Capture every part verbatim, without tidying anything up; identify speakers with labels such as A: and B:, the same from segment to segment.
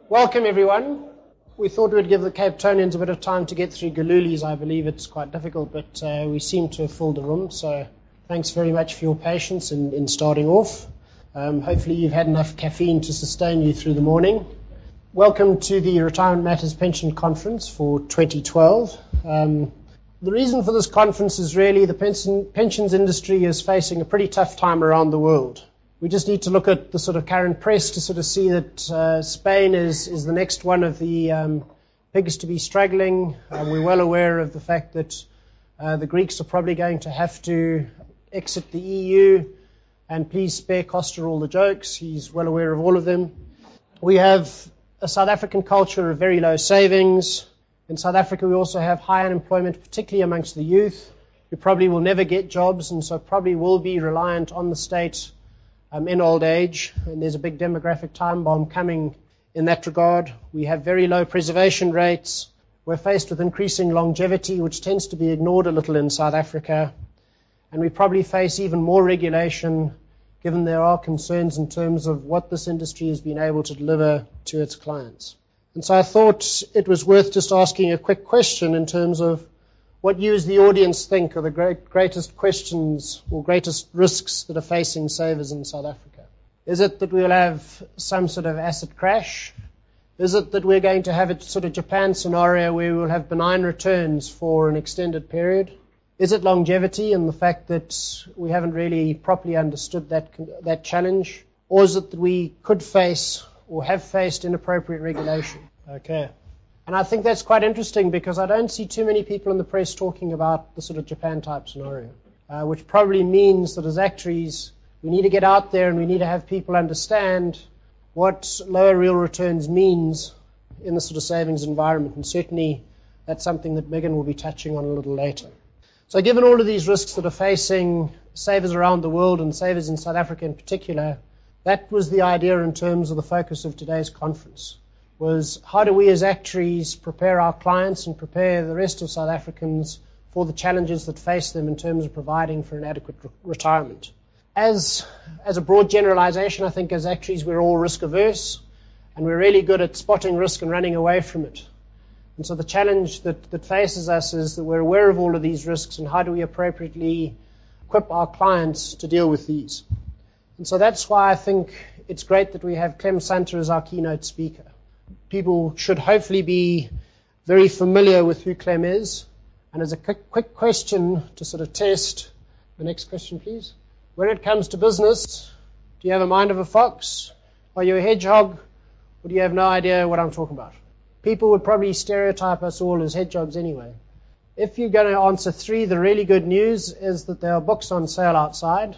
A: Welcome everyone. We thought we'd give the Cape Townians a bit of time to get through Galulis. I believe it's quite difficult, but uh, we seem to have filled the room, so thanks very much for your patience in, in starting off. Um, hopefully you've had enough caffeine to sustain you through the morning. Welcome to the Retirement Matters Pension Conference for twenty twelve. Um, the reason for this conference is really the pension, pensions industry is facing a pretty tough time around the world. We just need to look at the sort of current press to sort of see that uh, Spain is, is the next one of the um, pigs to be struggling. Uh, we're well aware of the fact that uh, the Greeks are probably going to have to exit the E U, and please spare Costa all the jokes. He's well aware of all of them. We have a South African culture of very low savings. In South Africa, we also have high unemployment, particularly amongst the youth, who probably will never get jobs and so probably will be reliant on the state Um, in old age, and there's a big demographic time bomb coming in that regard. We have very low preservation rates. We're faced with increasing longevity, which tends to be ignored a little in South Africa. And we probably face even more regulation, given there are concerns in terms of what this industry has been able to deliver to its clients. And so I thought it was worth just asking a quick question in terms of what you as the audience think are the great, greatest questions or greatest risks that are facing savers in South Africa. Is it that we'll have some sort of asset crash? Is it that we're going to have a sort of Japan scenario where we'll have benign returns for an extended period? Is it longevity and the fact that we haven't really properly understood that that challenge? Or is it that we could face or have faced inappropriate regulation? Okay. And I think that's quite interesting because I don't see too many people in the press talking about the sort of Japan-type scenario, uh, which probably means that as actuaries, we need to get out there and we need to have people understand what lower real returns means in the sort of savings environment. And certainly that's something that Megan will be touching on a little later. So given all of these risks that are facing savers around the world and savers in South Africa in particular, that was the idea in terms of the focus of today's conference. Was how do we as actuaries prepare our clients and prepare the rest of South Africans for the challenges that face them in terms of providing for an adequate re- retirement. As, as a broad generalization, I think as actuaries we're all risk averse and we're really good at spotting risk and running away from it. And so the challenge that, that faces us is that we're aware of all of these risks and how do we appropriately equip our clients to deal with these. And so that's why I think it's great that we have Clem Sunter as our keynote speaker. People should hopefully be very familiar with who Clem is. And as a quick, quick question to sort of test, the next question please. When it comes to business, do you have a mind of a fox? Are you a hedgehog? Or do you have no idea what I'm talking about? People would probably stereotype us all as hedgehogs anyway. If you're going to answer three, the really good news is that there are books on sale outside.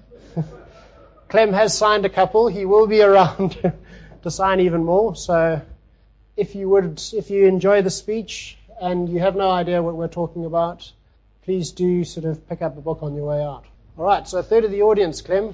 A: Clem has signed a couple. He will be around to sign even more. So if you would, if you enjoy the speech and you have no idea what we're talking about, please do sort of pick up a book on your way out. All right, so a third of the audience, Clem,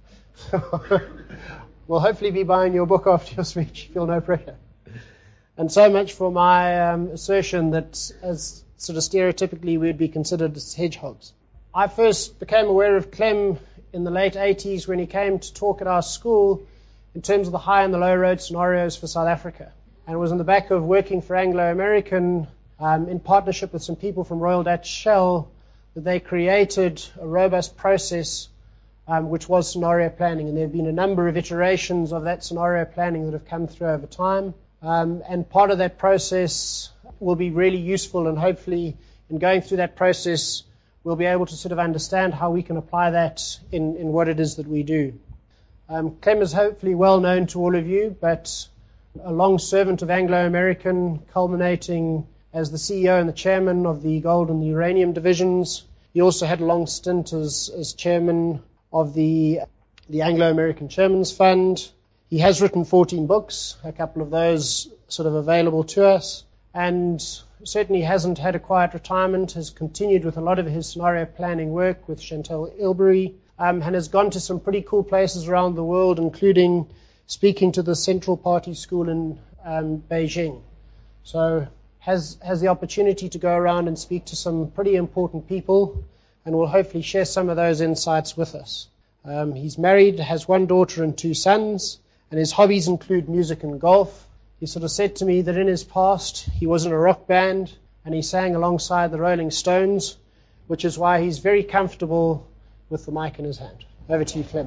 A: will hopefully be buying your book after your speech. Feel no pressure. And so much for my um, assertion that as sort of stereotypically we'd be considered as hedgehogs. I first became aware of Clem in the late eighties when he came to talk at our school in terms of the high and the low road scenarios for South Africa. And it was on the back of working for Anglo American um, in partnership with some people from Royal Dutch Shell that they created a robust process um, which was scenario planning. And there have been a number of iterations of that scenario planning that have come through over time. Um, and part of that process will be really useful, and hopefully in going through that process we'll be able to sort of understand how we can apply that in, in what it is that we do. Um, Clem is hopefully well known to all of you, but a long servant of Anglo American, culminating as the C E O and the chairman of the gold and the uranium divisions. He also had a long stint as, as chairman of the, the Anglo American Chairman's Fund. He has written fourteen books, a couple of those sort of available to us, and certainly hasn't had a quiet retirement, has continued with a lot of his scenario planning work with Chantal Ilbery, um, and has gone to some pretty cool places around the world, including speaking to the Central Party School in um, Beijing. So has has the opportunity to go around and speak to some pretty important people, and will hopefully share some of those insights with us. Um, he's married, has one daughter and two sons, and his hobbies include music and golf. he sort of said to me that in his past he was in a rock band and he sang alongside the Rolling Stones, which is why he's very comfortable with the mic in his hand. Over to you, Clem.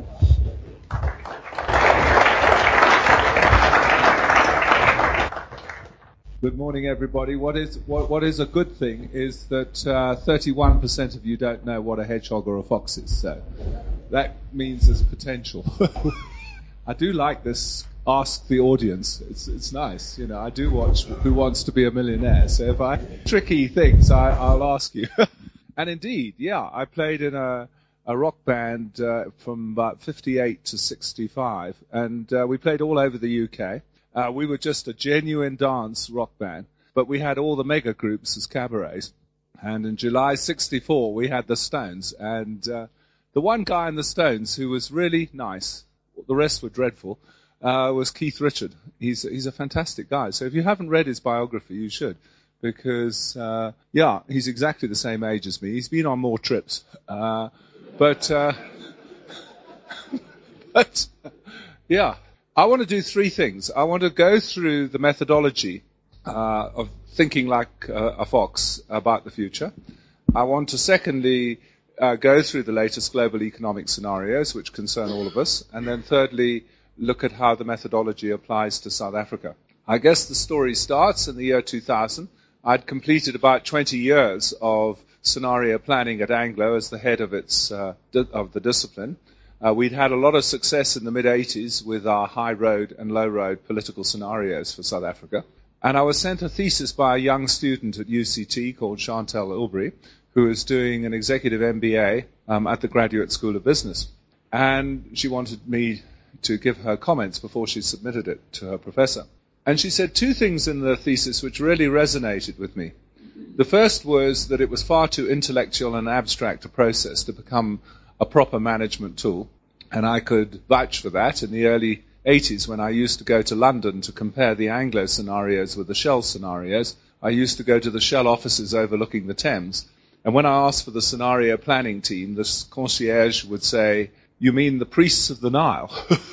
B: Good morning, everybody. What is what, what is a good thing is that uh, thirty-one percent of you don't know what a hedgehog or a fox is, so that means there's potential. I do like this ask the audience. It's it's nice, you know. I do watch Who Wants to Be a Millionaire, so if I tricky things, I, I'll ask you. And indeed, yeah, I played in a a rock band uh, from about fifty-eight to sixty-five, and uh, we played all over the U K. Uh, we were just a genuine dance rock band, but we had all the mega groups as cabarets. And in July sixty-four, we had the Stones. And uh, the one guy in the Stones who was really nice, the rest were dreadful, uh, was Keith Richard. He's he's a fantastic guy. So if you haven't read his biography, you should. Because, uh, yeah, he's exactly the same age as me. He's been on more trips. Uh, but, uh, but, yeah. I want to do three things. I want to go through the methodology uh, of thinking like uh, a fox about the future. I want to, secondly, uh, go through the latest global economic scenarios, which concern all of us. And then thirdly, look at how the methodology applies to South Africa. I guess the story starts in the year two thousand. I'd completed about twenty years of scenario planning at Anglo as the head of its uh, di- of the discipline. Uh, we'd had a lot of success in the mid-eighties with our high road and low road political scenarios for South Africa. And I was sent a thesis by a young student at U C T called Chantal Ilbury, who is doing an executive M B A um, at the Graduate School of Business. And she wanted me to give her comments before she submitted it to her professor. And she said two things in the thesis which really resonated with me. The first was that it was far too intellectual and abstract a process to become a proper management tool, and I could vouch for that. In the early eighties, when I used to go to London to compare the Anglo scenarios with the Shell scenarios, I used to go to the Shell offices overlooking the Thames, and when I asked for the scenario planning team, the concierge would say, "You mean the priests of the Nile?"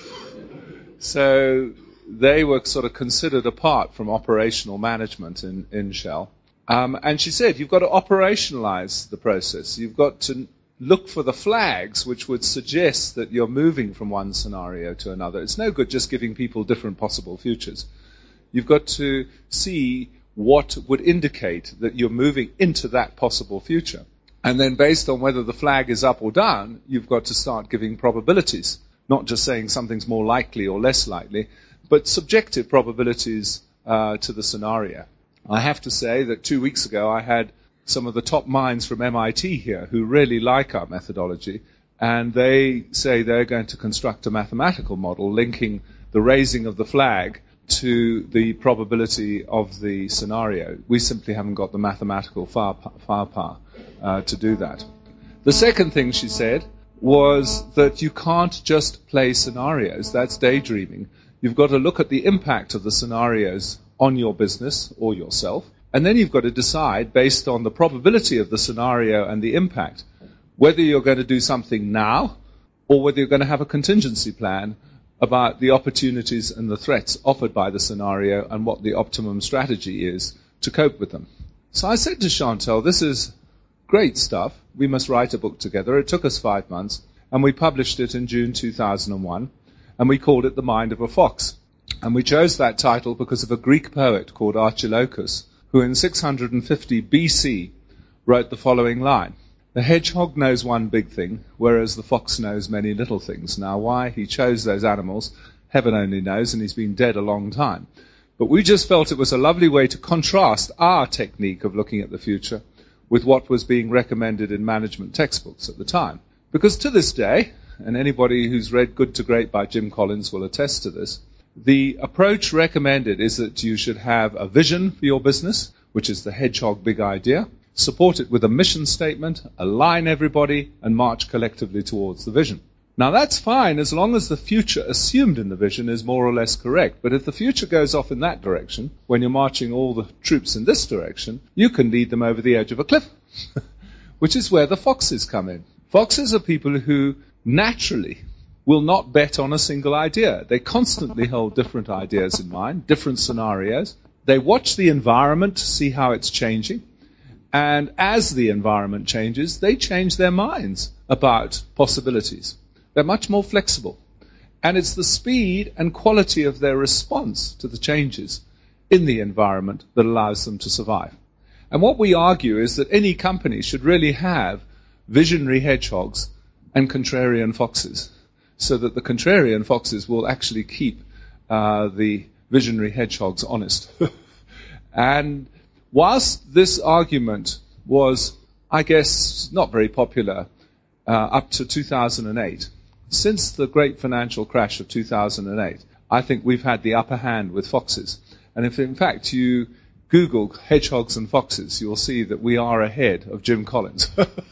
B: So they were sort of considered apart from operational management in, in Shell. Um, and she said, you've got to operationalize the process. You've got to look for the flags which would suggest that you're moving from one scenario to another. It's no good just giving people different possible futures. You've got to see what would indicate that you're moving into that possible future. And then based on whether the flag is up or down, you've got to start giving probabilities, not just saying something's more likely or less likely, but subjective probabilities uh, to the scenario. I have to say that two weeks ago I had some of the top minds from M I T here who really like our methodology, and they say they're going to construct a mathematical model linking the raising of the flag to the probability of the scenario. We simply haven't got the mathematical firepower uh, to do that. The second thing she said was that you can't just play scenarios. That's daydreaming. You've got to look at the impact of the scenarios on your business or yourself. And then you've got to decide, based on the probability of the scenario and the impact, whether you're going to do something now or whether you're going to have a contingency plan about the opportunities and the threats offered by the scenario and what the optimum strategy is to cope with them. So I said to Chantal, this is great stuff. We must write a book together. It took us five months, and we published it in June two thousand one, and we called it The Mind of a Fox. And we chose that title because of a Greek poet called Archilochus, who in six hundred fifty B C wrote the following line: "The hedgehog knows one big thing, whereas the fox knows many little things." Now, why he chose those animals, heaven only knows, and he's been dead a long time. But we just felt it was a lovely way to contrast our technique of looking at the future with what was being recommended in management textbooks at the time. Because to this day, and anybody who's read Good to Great by Jim Collins will attest to this, the approach recommended is that you should have a vision for your business, which is the hedgehog big idea, support it with a mission statement, align everybody, and march collectively towards the vision. Now that's fine as long as the future assumed in the vision is more or less correct. But if the future goes off in that direction, when you're marching all the troops in this direction, you can lead them over the edge of a cliff, which is where the foxes come in. Foxes are people who naturally will not bet on a single idea. They constantly hold different ideas in mind, different scenarios. They watch the environment to see how it's changing. And as the environment changes, they change their minds about possibilities. They're much more flexible. And it's the speed and quality of their response to the changes in the environment that allows them to survive. And what we argue is that any company should really have visionary hedgehogs and contrarian foxes, so that the contrarian foxes will actually keep uh, the visionary hedgehogs honest. And whilst this argument was, I guess, not very popular uh, up to two thousand eight, since the great financial crash of two thousand eight, I think we've had the upper hand with foxes. And if, in fact, you Google hedgehogs and foxes, you'll see that we are ahead of Jim Collins,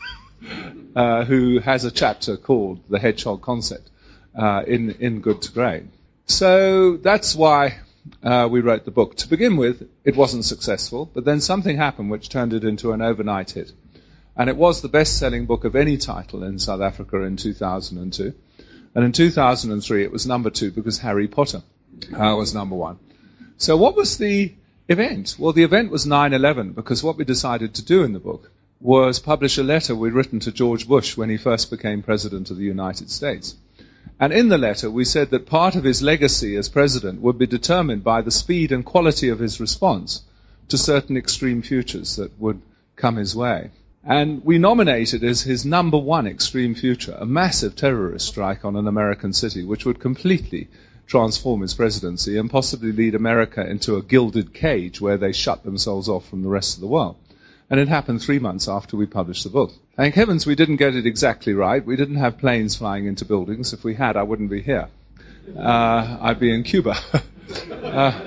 B: uh, who has a chapter called The Hedgehog Concept uh, in, in Good to Great. So that's why uh, we wrote the book. To begin with, it wasn't successful, but then something happened which turned it into an overnight hit. And it was the best-selling book of any title in South Africa in two thousand two. And in two thousand three, it was number two because Harry Potter uh, was number one. So what was the event? Well, the event was nine eleven, because what we decided to do in the book was publish a letter we'd written to George Bush when he first became President of the United States. And in the letter, we said that part of his legacy as President would be determined by the speed and quality of his response to certain extreme futures that would come his way. And we nominated as his number one extreme future a massive terrorist strike on an American city, which would completely transform his presidency and possibly lead America into a gilded cage where they shut themselves off from the rest of the world. And it happened three months after we published the book. Thank heavens we didn't get it exactly right. We didn't have planes flying into buildings. If we had, I wouldn't be here. Uh, I'd be in Cuba. uh,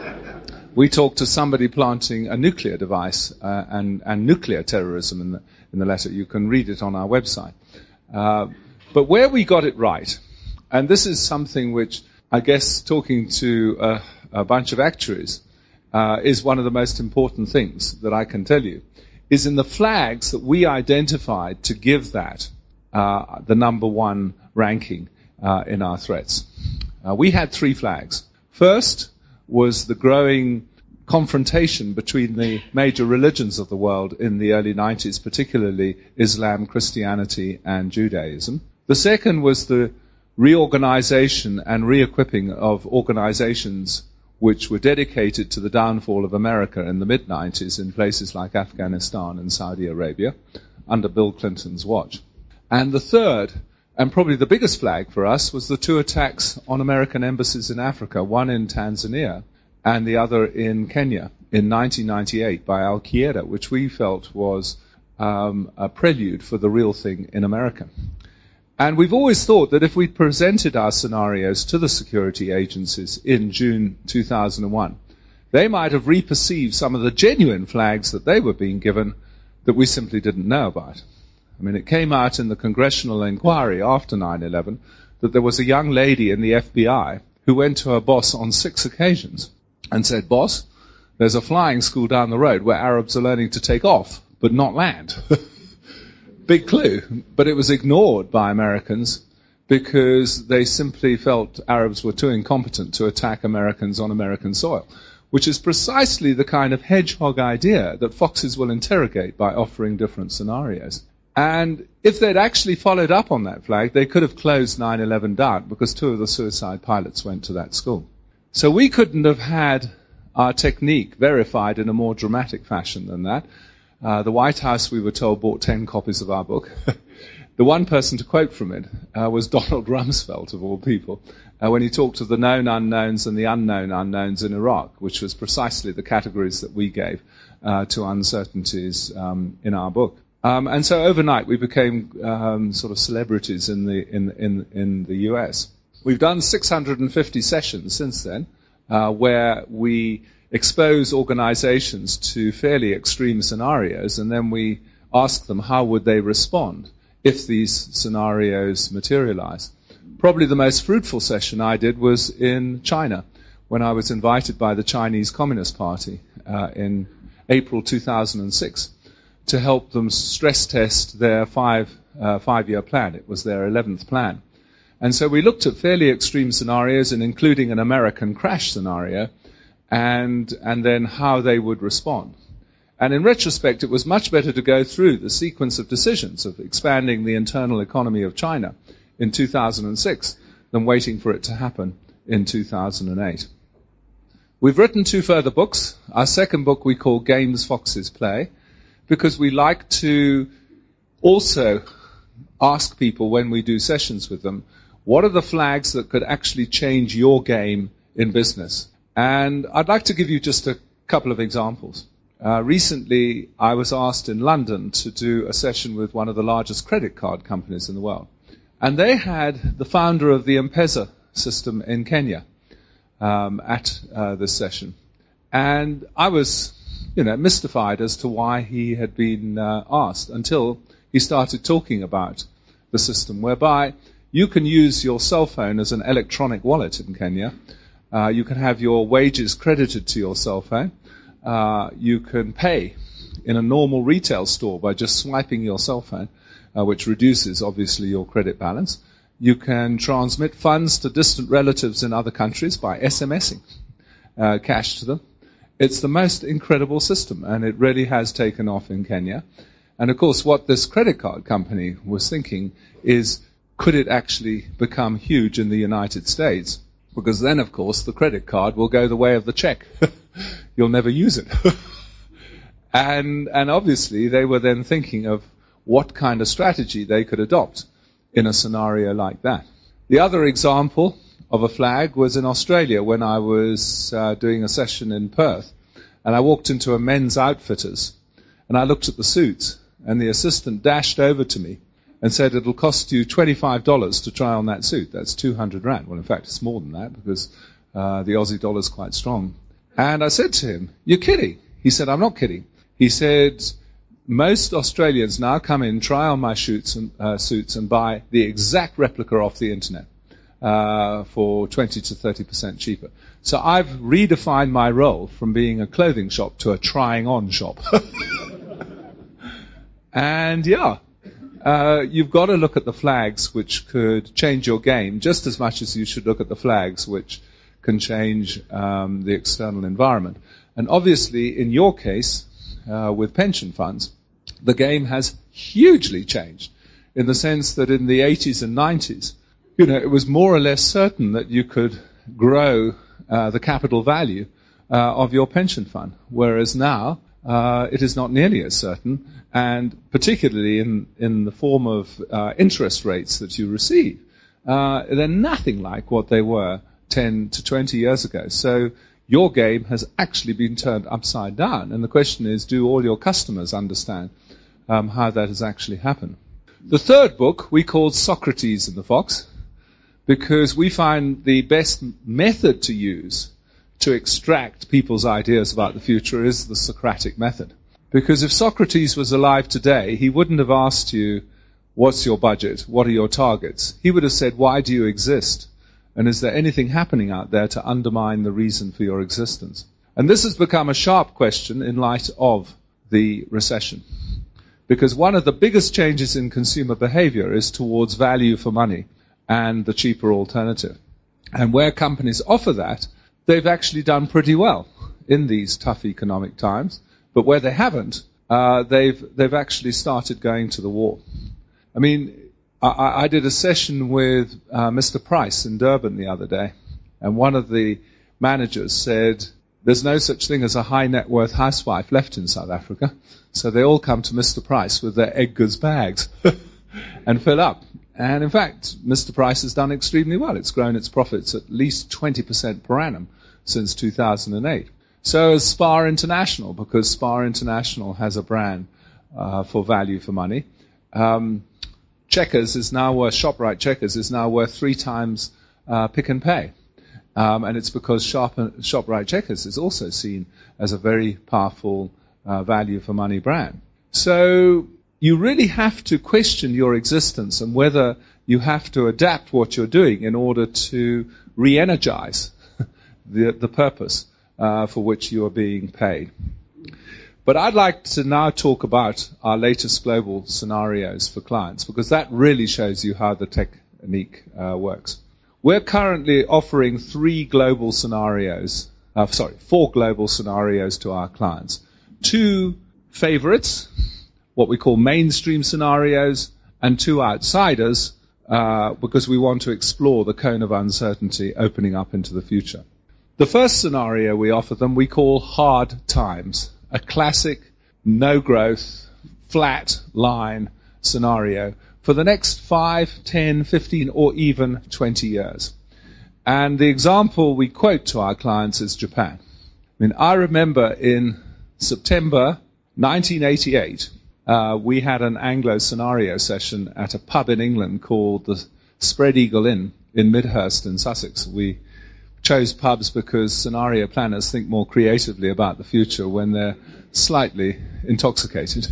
B: we talked to somebody planting a nuclear device uh, and, and nuclear terrorism in the, in the letter. You can read it on our website. Uh, but where we got it right, and this is something which I guess talking to uh, a bunch of actuaries uh, is one of the most important things that I can tell you, is in the flags that we identified to give that uh, the number one ranking uh, in our threats. Uh, we had three flags. First was the growing confrontation between the major religions of the world in the early nineties, particularly Islam, Christianity, and Judaism. The second was the reorganization and re-equipping of organizations which were dedicated to the downfall of America in the mid nineties in places like Afghanistan and Saudi Arabia under Bill Clinton's watch. And the third, and probably the biggest flag for us, was the two attacks on American embassies in Africa, one in Tanzania and the other in Kenya in nineteen ninety-eight by Al-Qaeda, which we felt was um, a prelude for the real thing in America. And we've always thought that if we presented our scenarios to the security agencies in June two thousand one, they might have reperceived some of the genuine flags that they were being given that we simply didn't know about. I mean, it came out in the congressional inquiry after nine eleven that there was a young lady in the F B I who went to her boss on six occasions and said, "Boss, there's a flying school down the road where Arabs are learning to take off, but not land." Big clue, but it was ignored by Americans because they simply felt Arabs were too incompetent to attack Americans on American soil, which is precisely the kind of hedgehog idea that foxes will interrogate by offering different scenarios. And if they'd actually followed up on that flag, they could have closed nine eleven down because two of the suicide pilots went to that school. So we couldn't have had our technique verified in a more dramatic fashion than that. Uh, the White House, we were told, bought ten copies of our book. The one person to quote from it uh, was Donald Rumsfeld, of all people, uh, when he talked of the known unknowns and the unknown unknowns in Iraq, which was precisely the categories that we gave uh, to uncertainties um, in our book. Um, and so overnight we became um, sort of celebrities in the in in in the U S. We've done six hundred fifty sessions since then, uh, where we expose organizations to fairly extreme scenarios, and then we ask them how would they respond if these scenarios materialize. Probably the most fruitful session I did was in China, when I was invited by the Chinese Communist Party uh, in April two thousand six to help them stress test their five, uh, five-year plan. It was their eleventh plan. And so we looked at fairly extreme scenarios, and including an American crash scenario, and and then how they would respond. And in retrospect, it was much better to go through the sequence of decisions of expanding the internal economy of China in two thousand six than waiting for it to happen in two thousand eight. We've written two further books. Our second book we call Games Foxes Play, because we like to also ask people when we do sessions with them, what are the flags that could actually change your game in business? And I'd like to give you just a couple of examples. Uh, recently, I was asked in London to do a session with one of the largest credit card companies in the world. And they had the founder of the M-Pesa system in Kenya um, at uh, this session. And I was, you know, mystified as to why he had been uh, asked until he started talking about the system, whereby you can use your cell phone as an electronic wallet in Kenya. Uh, you can have your wages credited to your cell phone. Uh, you can pay in a normal retail store by just swiping your cell phone, uh, which reduces, obviously, your credit balance. You can transmit funds to distant relatives in other countries by SMSing uh, cash to them. It's the most incredible system, and it really has taken off in Kenya. And, of course, what this credit card company was thinking is, could it actually become huge in the United States? Because then, of course, the credit card will go the way of the check. You'll never use it. and and obviously, they were then thinking of what kind of strategy they could adopt in a scenario like that. The other example of a flag was in Australia when I was uh, doing a session in Perth. And I walked into a men's outfitters, and I looked at the suits, and the assistant dashed over to me and said, it'll cost you twenty-five dollars to try on that suit. That's two hundred rand. Well, in fact, it's more than that because uh, the Aussie dollar is quite strong. And I said to him, you're kidding. He said, I'm not kidding. He said, most Australians now come in, try on my suits and, uh, suits and buy the exact replica off the internet uh, for twenty to thirty percent cheaper. So I've redefined my role from being a clothing shop to a trying on shop. And yeah. Uh, you've got to look at the flags which could change your game just as much as you should look at the flags which can change um, the external environment. And obviously, in your case, uh, with pension funds, the game has hugely changed in the sense that in the eighties and nineties, you know, it was more or less certain that you could grow uh, the capital value uh, of your pension fund, whereas now uh, it is not nearly as certain. And particularly in, in the form of uh, interest rates that you receive, uh, they're nothing like what they were ten to twenty years ago. So your game has actually been turned upside down. And the question is, do all your customers understand um, how that has actually happened? The third book we called Socrates and the Fox, because we find the best method to use to extract people's ideas about the future is the Socratic method. Because if Socrates was alive today, he wouldn't have asked you, what's your budget? What are your targets? He would have said, why do you exist? And is there anything happening out there to undermine the reason for your existence? And this has become a sharp question in light of the recession. Because one of the biggest changes in consumer behavior is towards value for money and the cheaper alternative. And where companies offer that, they've actually done pretty well in these tough economic times. But where they haven't, uh, they've they've actually started going to the wall. I mean, I, I did a session with uh, Mister Price in Durban the other day, and one of the managers said, there's no such thing as a high net worth housewife left in South Africa, so they all come to Mister Price with their Edgar's bags and fill up. And in fact, Mister Price has done extremely well. It's grown its profits at least twenty percent per annum since two thousand eight. So is Spar International, because Spar International has a brand uh, for value for money. Um, Checkers is now worth, ShopRite Checkers is now worth three times uh, Pick and Pay. Um, and it's because Shop, ShopRite Checkers is also seen as a very powerful uh, value for money brand. So you really have to question your existence and whether you have to adapt what you're doing in order to re-energize the, the purpose Uh, for which you are being paid. But I'd like to now talk about our latest global scenarios for clients, because that really shows you how the tech unique uh, works. We're currently offering three global scenarios, uh, sorry, four global scenarios to our clients. Two favorites, what we call mainstream scenarios, and two outsiders, uh, because we want to explore the cone of uncertainty opening up into the future. The first scenario we offer them we call hard times, a classic no growth, flat line scenario for the next five, ten, fifteen, or even twenty years. And the example we quote to our clients is Japan. I mean, I remember in September nineteen eighty-eight, uh, we had an Anglo scenario session at a pub in England called the Spread Eagle Inn in Midhurst in Sussex. We chose pubs because scenario planners think more creatively about the future when they're slightly intoxicated.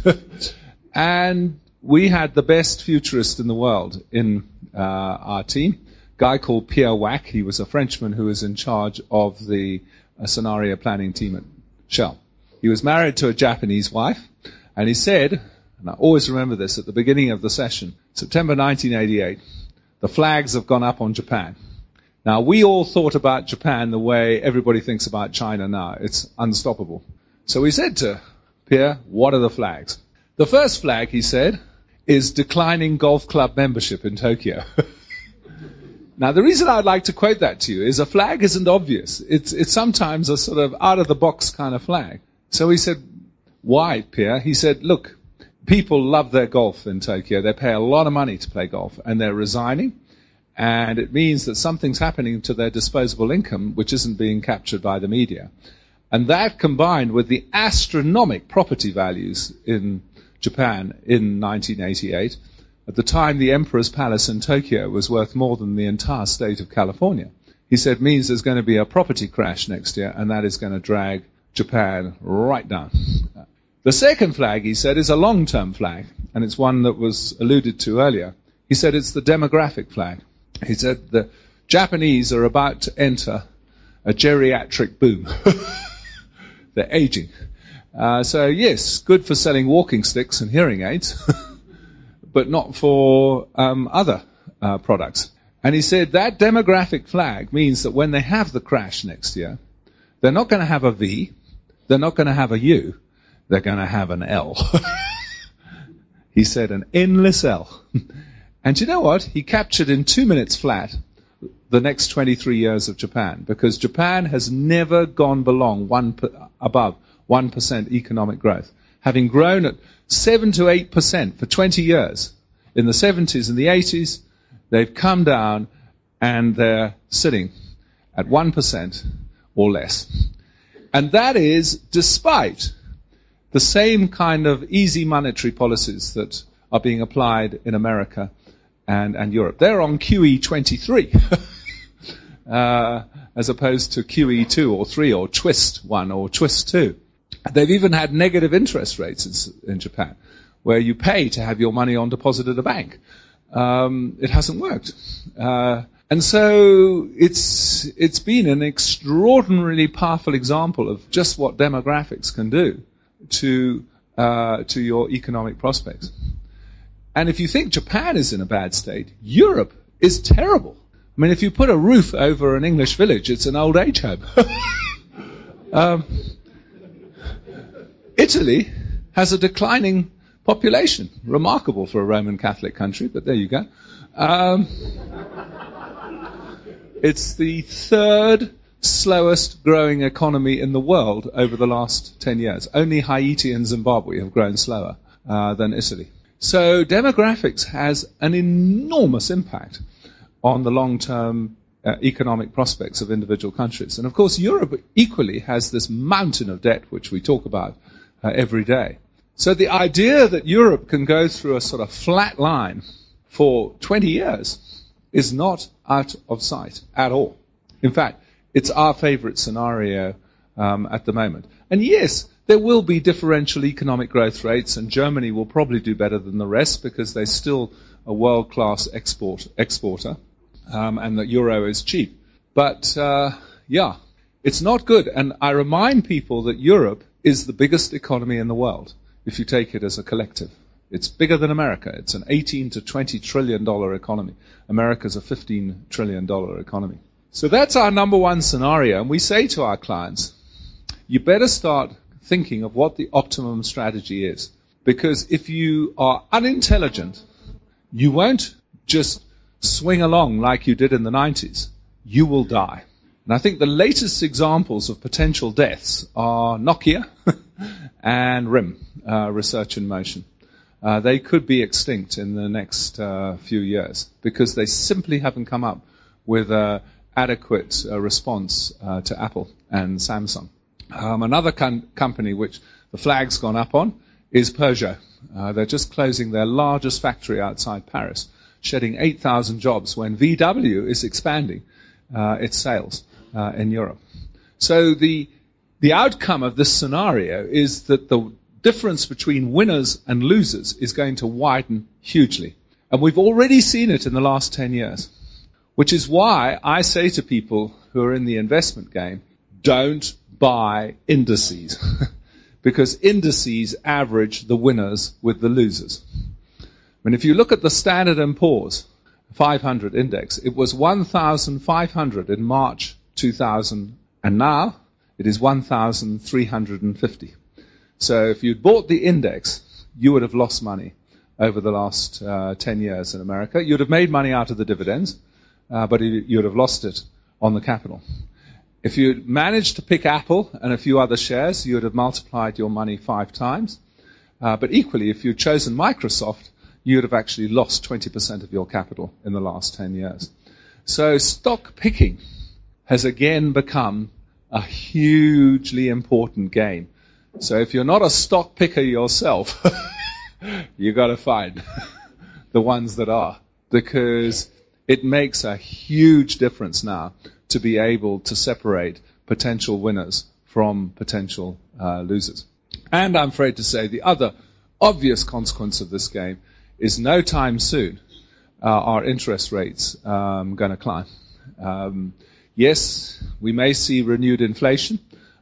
B: And we had the best futurist in the world in uh, our team, a guy called Pierre Wack. He was a Frenchman who was in charge of the uh, scenario planning team at Shell. He was married to a Japanese wife, and he said, and I always remember this at the beginning of the session, September nineteen eighty-eight, the flags have gone up on Japan. Now, we all thought about Japan the way everybody thinks about China now. It's unstoppable. So we said to Pierre, what are the flags? The first flag, he said, is declining golf club membership in Tokyo. Now, the reason I'd like to quote that to you is a flag isn't obvious. It's, it's sometimes a sort of out-of-the-box kind of flag. So he said, why, Pierre? He said, look, people love their golf in Tokyo. They pay a lot of money to play golf, and they're resigning. And it means that something's happening to their disposable income, which isn't being captured by the media. And that combined with the astronomical property values in Japan in nineteen eighty-eight, at the time the Emperor's Palace in Tokyo was worth more than the entire state of California. He said means there's going to be a property crash next year, and that is going to drag Japan right down. The second flag, he said, is a long-term flag, and it's one that was alluded to earlier. He said it's the demographic flag. He said the Japanese are about to enter a geriatric boom. They're aging. Uh, so, yes, good for selling walking sticks and hearing aids, but not for um, other uh, products. And he said that demographic flag means that when they have the crash next year, they're not going to have a V, they're not going to have a U, they're going to have an L. He said an endless L. And you know what? He captured in two minutes flat the next twenty-three years of Japan, because Japan has never gone belong one above one percent economic growth, having grown at seven to eight percent for twenty years. In the seventies and the eighties, they've come down and they're sitting at one percent or less. And that is despite the same kind of easy monetary policies that are being applied in America and, and Europe. They're on Q E twenty-three uh, as opposed to Q E two or three or twist one or twist two. They've even had negative interest rates in, in Japan, where you pay to have your money on deposit at a bank. Um, it hasn't worked. Uh, and so it's it's been an extraordinarily powerful example of just what demographics can do to uh, to your economic prospects. And if you think Japan is in a bad state, Europe is terrible. I mean, if you put a roof over an English village, it's an old age home. um, Italy has a declining population, remarkable for a Roman Catholic country, but there you go. Um, it's the third slowest growing economy in the world over the last ten years. Only Haiti and Zimbabwe have grown slower uh, than Italy. So demographics has an enormous impact on the long-term uh, economic prospects of individual countries. And of course, Europe equally has this mountain of debt, which we talk about uh, every day. So the idea that Europe can go through a sort of flat line for twenty years is not out of sight at all. In fact, it's our favorite scenario um, at the moment. And yes, there will be differential economic growth rates, and Germany will probably do better than the rest because they're still a world-class export exporter, um, and the euro is cheap. But, uh, yeah, it's not good. And I remind people that Europe is the biggest economy in the world, if you take it as a collective. It's bigger than America. It's an eighteen to twenty trillion dollar economy. America's a fifteen trillion dollar economy. So that's our number one scenario. And we say to our clients, you better start thinking of what the optimum strategy is. Because if you are unintelligent, you won't just swing along like you did in the nineties. You will die. And I think the latest examples of potential deaths are Nokia and R I M, uh, Research in Motion. Uh, they could be extinct in the next uh, few years because they simply haven't come up with an adequate uh, response uh, to Apple and Samsung. Um, another com- company which the flag's gone up on is Peugeot. Uh, they're just closing their largest factory outside Paris, shedding eight thousand jobs when V W is expanding uh, its sales uh, in Europe. So the the outcome of this scenario is that the difference between winners and losers is going to widen hugely. And we've already seen it in the last ten years, which is why I say to people who are in the investment game, don't buy indices, because indices average the winners with the losers. I mean, if you look at the Standard and Poor's five hundred index, it was one thousand five hundred in March two thousand, and now it is one thousand three hundred fifty. So if you'd bought the index, you would have lost money over the last uh, ten years in America. You'd have made money out of the dividends, uh, but you would have lost it on the capital. If you'd managed to pick Apple and a few other shares, you would have multiplied your money five times. Uh, but equally, if you'd chosen Microsoft, you would have actually lost twenty percent of your capital in the last ten years. So stock picking has again become a hugely important game. So if you're not a stock picker yourself, you've got to find the ones that are, because it makes a huge difference now to be able to separate potential winners from potential uh, losers. And I'm afraid to say the other obvious consequence of this game is no time soon uh, are interest rates um, going to climb. Um, yes, we may see renewed inflation,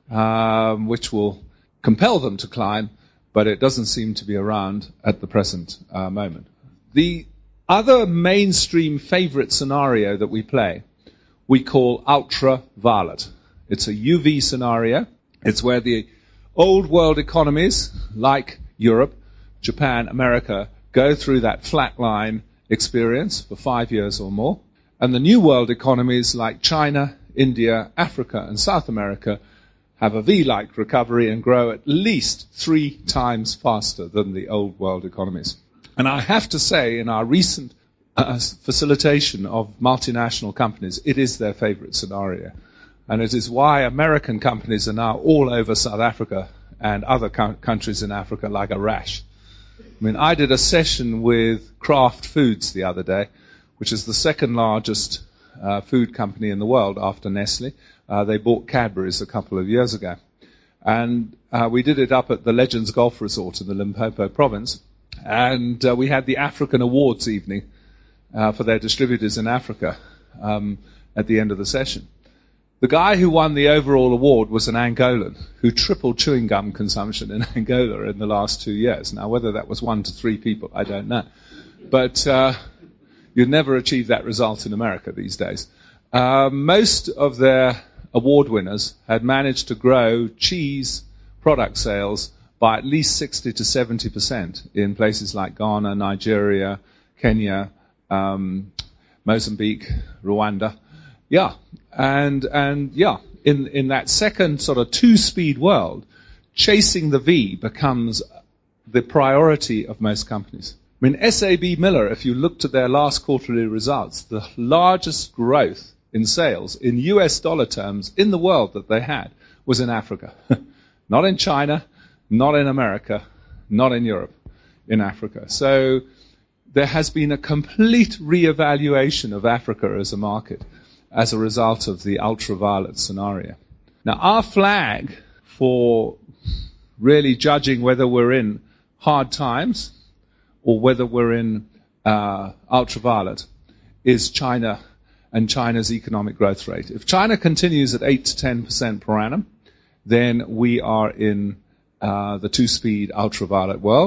B: um, which will compel them to climb, but it doesn't seem to be around at the present uh, moment. The other mainstream favorite scenario that we play, we call ultraviolet. It's a U V scenario. It's where the old world economies, like Europe, Japan, America, go through that flat line experience for five years or more. And the new world economies, like China, India, Africa, and South America, have a V-like recovery and grow at least three times faster than the old world economies. And I have to say, in our recent uh, facilitation of multinational companies, it is their favorite scenario. And it is why American companies are now all over South Africa and other co- countries in Africa like a rash. I mean, I did a session with Kraft Foods the other day, which is the second largest uh, food company in the world after Nestle. Uh, they bought Cadbury's a couple of years ago. And uh, we did it up at the Legends Golf Resort in the Limpopo province. And uh, we had the African Awards evening uh, for their distributors in Africa um, at the end of the session. The guy who won the overall award was an Angolan who tripled chewing gum consumption in Angola in the last two years. Now, whether that was one to three people, I don't know. But uh, you'd never achieve that result in America these days. Uh, most of their award winners had managed to grow cheese product sales by at least sixty to seventy percent in places like Ghana, Nigeria, Kenya, um, Mozambique, Rwanda. Yeah, and and yeah, in in that second sort of two-speed world, chasing the V becomes the priority of most companies. I mean, S A B Miller, if you looked at their last quarterly results, the largest growth in sales in U S dollar terms in the world that they had was in Africa. Not in China, not in America, not in Europe, in Africa. So there has been a complete reevaluation of Africa as a market as a result of the ultraviolet scenario. Now, our flag for really judging whether we're in hard times or whether we're in uh, ultraviolet is China and China's economic growth rate. If China continues at eight to ten percent per annum, then we are in uh, the two-speed ultraviolet world.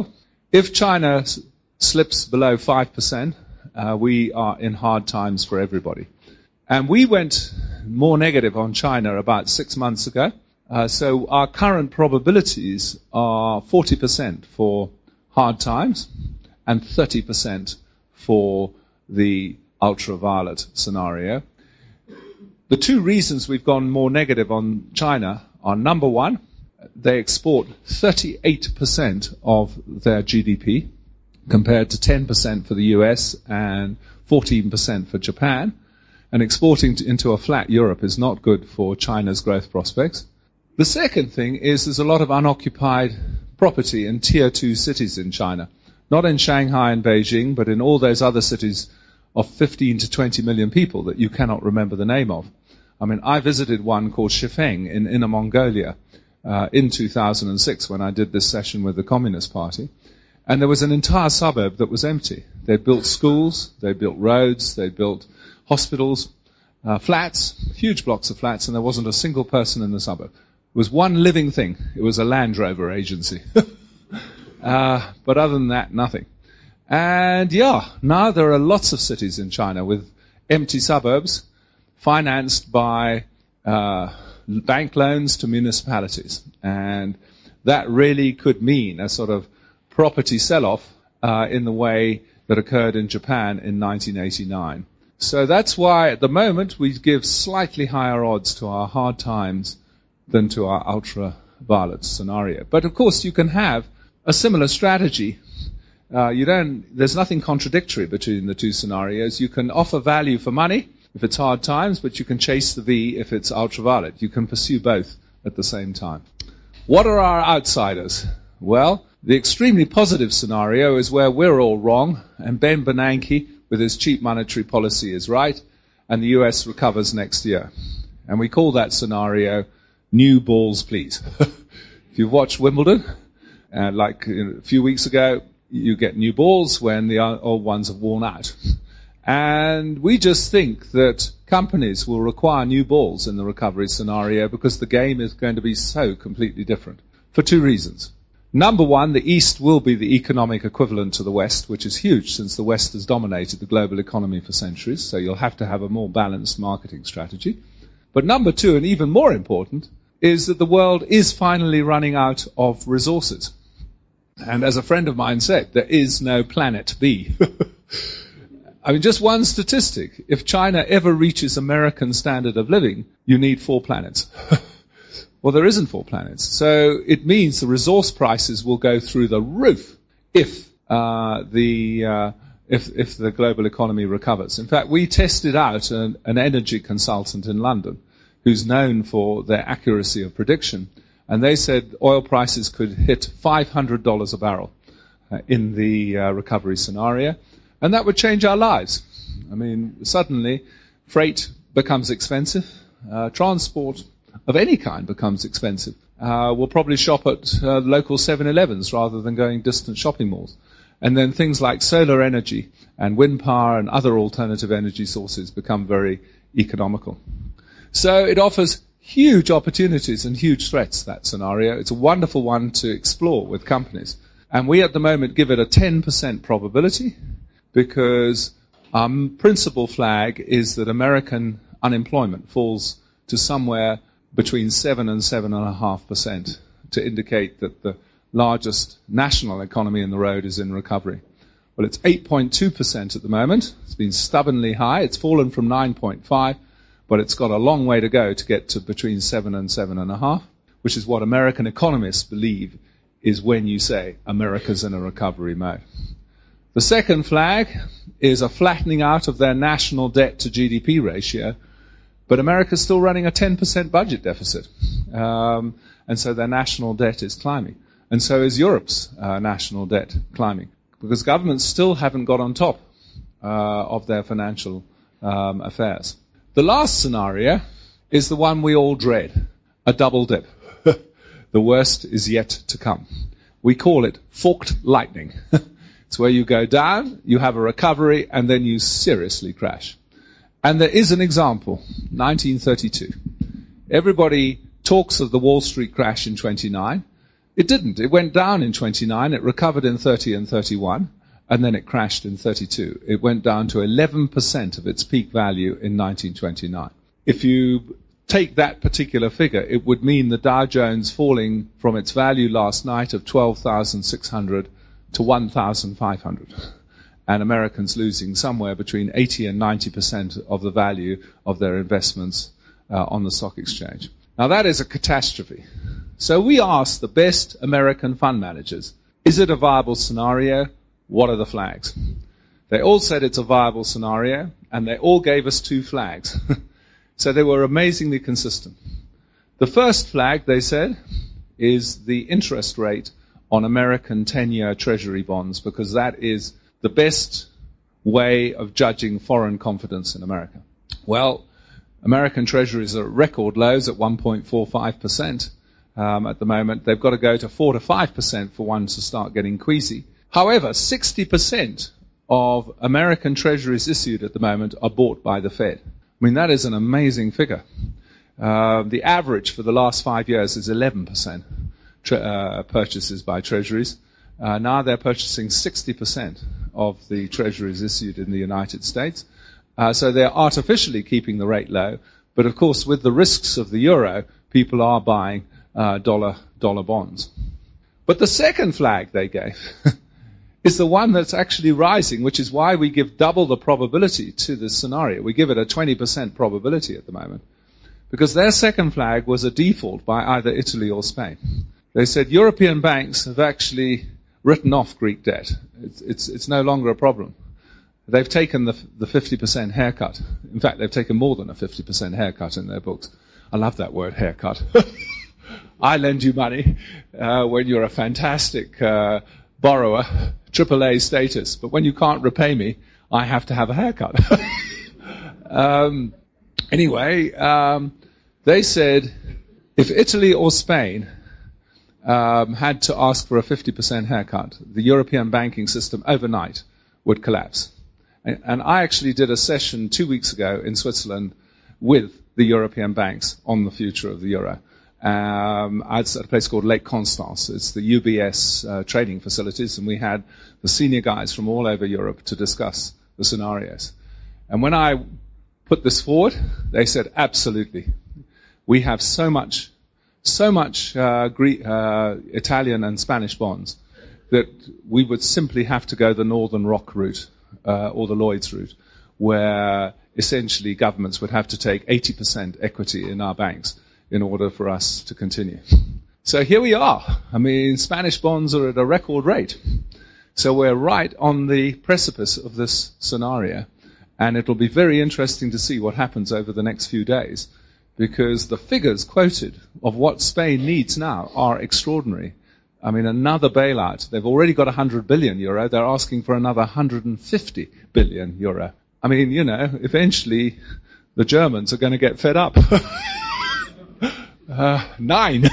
B: If China s- slips below five percent, uh, we are in hard times for everybody. And we went more negative on China about six months ago. Uh, so our current probabilities are forty percent for hard times and thirty percent for the ultraviolet scenario. The two reasons we've gone more negative on China are, number one, they export thirty-eight percent of their G D P compared to ten percent for the U S and fourteen percent for Japan. And exporting to, into a flat Europe is not good for China's growth prospects. The second thing is there's a lot of unoccupied property in tier two cities in China. Not in Shanghai and Beijing, but in all those other cities of fifteen to twenty million people that you cannot remember the name of. I mean, I visited one called Shifeng in Inner Mongolia uh, in two thousand six when I did this session with the Communist Party. And there was an entire suburb that was empty. They'd built schools, they built roads, they built hospitals, uh, flats, huge blocks of flats, and there wasn't a single person in the suburb. It was one living thing. It was a Land Rover agency. uh, but other than that, nothing. And yeah, now there are lots of cities in China with empty suburbs financed by uh, bank loans to municipalities. And that really could mean a sort of property sell-off uh, in the way that occurred in Japan in nineteen eighty-nine. So that's why at the moment we give slightly higher odds to our hard times than to our ultraviolet scenario. But of course you can have a similar strategy. Uh, you don't, there's nothing contradictory between the two scenarios. You can offer value for money if it's hard times, but you can chase the V if it's ultraviolet. You can pursue both at the same time. What are our outsiders? Well, the extremely positive scenario is where we're all wrong, and Ben Bernanke, with his cheap monetary policy, is right, and the U S recovers next year. And we call that scenario new balls, please. If you've watched Wimbledon, uh, like a few weeks ago, you get new balls when the old ones have worn out. And we just think that companies will require new balls in the recovery scenario because the game is going to be so completely different. For two reasons. Number one, the East will be the economic equivalent to the West, which is huge since the West has dominated the global economy for centuries, so you'll have to have a more balanced marketing strategy. But number two, and even more important, is that the world is finally running out of resources. And as a friend of mine said, there is no planet B. I mean, just one statistic. If China ever reaches American standard of living, you need four planets. Well, there isn't four planets. So it means the resource prices will go through the roof if uh, the uh, if if the global economy recovers. In fact, we tested out an, an energy consultant in London who's known for their accuracy of prediction, and they said oil prices could hit five hundred dollars a barrel uh, in the uh, recovery scenario, and that would change our lives. I mean, suddenly freight becomes expensive, uh, transport of any kind becomes expensive. Uh, we'll probably shop at uh, local seven elevens rather than going distant shopping malls. And then things like solar energy and wind power and other alternative energy sources become very economical. So it offers huge opportunities and huge threats, that scenario. It's a wonderful one to explore with companies. And we at the moment give it a ten percent probability because our principal flag is that American unemployment falls to somewhere between seven and seven and a half percent to indicate that the largest national economy in the road is in recovery. Well, it's eight point two percent at the moment. It's been stubbornly high. It's fallen from nine point five, but it's got a long way to go to get to between seven and seven and a half, which is what American economists believe is when you say America's in a recovery mode. The second flag is a flattening out of their national debt to G D P ratio. But America's still running a ten percent budget deficit. Um, and so their national debt is climbing. And so is Europe's uh, national debt climbing. Because governments still haven't got on top uh, of their financial um, affairs. The last scenario is the one we all dread. A double dip. The worst is yet to come. We call it forked lightning. It's where you go down, you have a recovery, and then you seriously crash. And there is an example, nineteen thirty-two. Everybody talks of the Wall Street crash in twenty-nine, It didn't. It went down in twenty-nine, it recovered in thirty and thirty-one, and then it crashed in thirty-two. It went down to eleven percent of its peak value in nineteen twenty-nine. If you take that particular figure, it would mean the Dow Jones falling from its value last night of twelve thousand six hundred to one thousand five hundred. And Americans losing somewhere between eighty and ninety percent of the value of their investments uh, on the stock exchange. Now that is a catastrophe. So we asked the best American fund managers, is it a viable scenario? What are the flags? They all said it's a viable scenario, and they all gave us two flags. So they were amazingly consistent. The first flag, they said, is the interest rate on American ten-year Treasury bonds, because that is the best way of judging foreign confidence in America. Well, American Treasuries are at record lows at one point four five percent um, at the moment. They've got to go to four to five percent for one to start getting queasy. However, sixty percent of American Treasuries issued at the moment are bought by the Fed. I mean, that is an amazing figure. Uh, the average for the last five years is eleven percent tre- uh, purchases by Treasuries. Uh, now they're purchasing sixty percent of the Treasuries issued in the United States. Uh, so they're artificially keeping the rate low. But of course, with the risks of the euro, people are buying uh, dollar dollar bonds. But the second flag they gave is the one that's actually rising, which is why we give double the probability to this scenario. We give it a twenty percent probability at the moment. Because their second flag was a default by either Italy or Spain. They said European banks have actually written off Greek debt. It's, it's, it's no longer a problem. They've taken the, the fifty percent haircut. In fact, they've taken more than a fifty percent haircut in their books. I love that word, haircut. I lend you money uh, when you're a fantastic uh, borrower, triple A status. But when you can't repay me, I have to have a haircut. um, anyway, um, they said if Italy or Spain um, had to ask for a fifty percent haircut, the European banking system overnight would collapse. And, and I actually did a session two weeks ago in Switzerland with the European banks on the future of the euro. Um, at a place called Lake Constance. It's the U B S uh, trading facilities, and we had the senior guys from all over Europe to discuss the scenarios. And when I put this forward, they said, absolutely. We have so much, so much uh, Greek, uh, Italian and Spanish bonds that we would simply have to go the Northern Rock route uh, or the Lloyds route, where essentially governments would have to take eighty percent equity in our banks in order for us to continue. So here we are. I mean, Spanish bonds are at a record rate. So we're right on the precipice of this scenario. And it'll be very interesting to see what happens over the next few days, because the figures quoted of what Spain needs now are extraordinary. I mean, another bailout. They've already got one hundred billion euro. They're asking for another one hundred fifty billion euro. I mean, you know, eventually the Germans are going to get fed up. Uh, nine.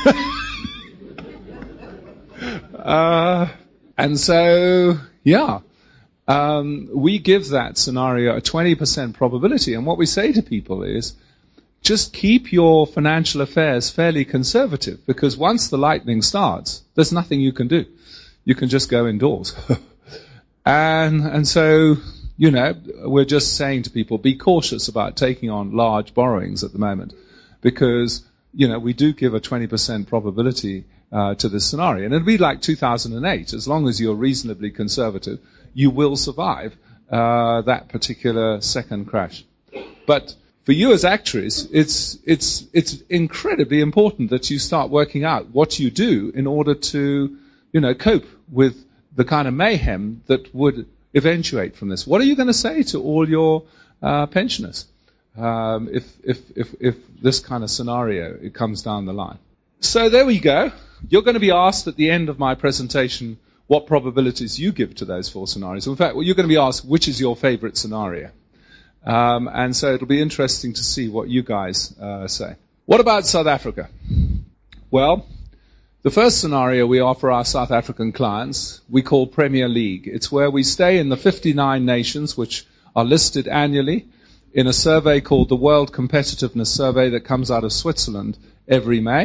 B: uh, and so, yeah, um, we give that scenario a twenty percent probability. And what we say to people is, just keep your financial affairs fairly conservative, because once the lightning starts, there's nothing you can do. You can just go indoors. and, and so, you know, we're just saying to people, be cautious about taking on large borrowings at the moment, because you know, we do give a twenty percent probability uh, to this scenario. And it'll be like two thousand eight. As long as you're reasonably conservative, you will survive uh, that particular second crash. But for you as actuaries, it's, it's, it's incredibly important that you start working out what you do in order to, you know, cope with the kind of mayhem that would eventuate from this. What are you going to say to all your uh, pensioners? Um, if, if, if, if this kind of scenario, it comes down the line. So there we go. You're going to be asked at the end of my presentation what probabilities you give to those four scenarios. In fact, well, you're going to be asked which is your favorite scenario. Um, and so it'll be interesting to see what you guys uh, say. What about South Africa? Well, the first scenario we offer our South African clients, we call Premier League. It's where we stay in the fifty-nine nations which are listed annually in a survey called the World Competitiveness Survey that comes out of Switzerland every May.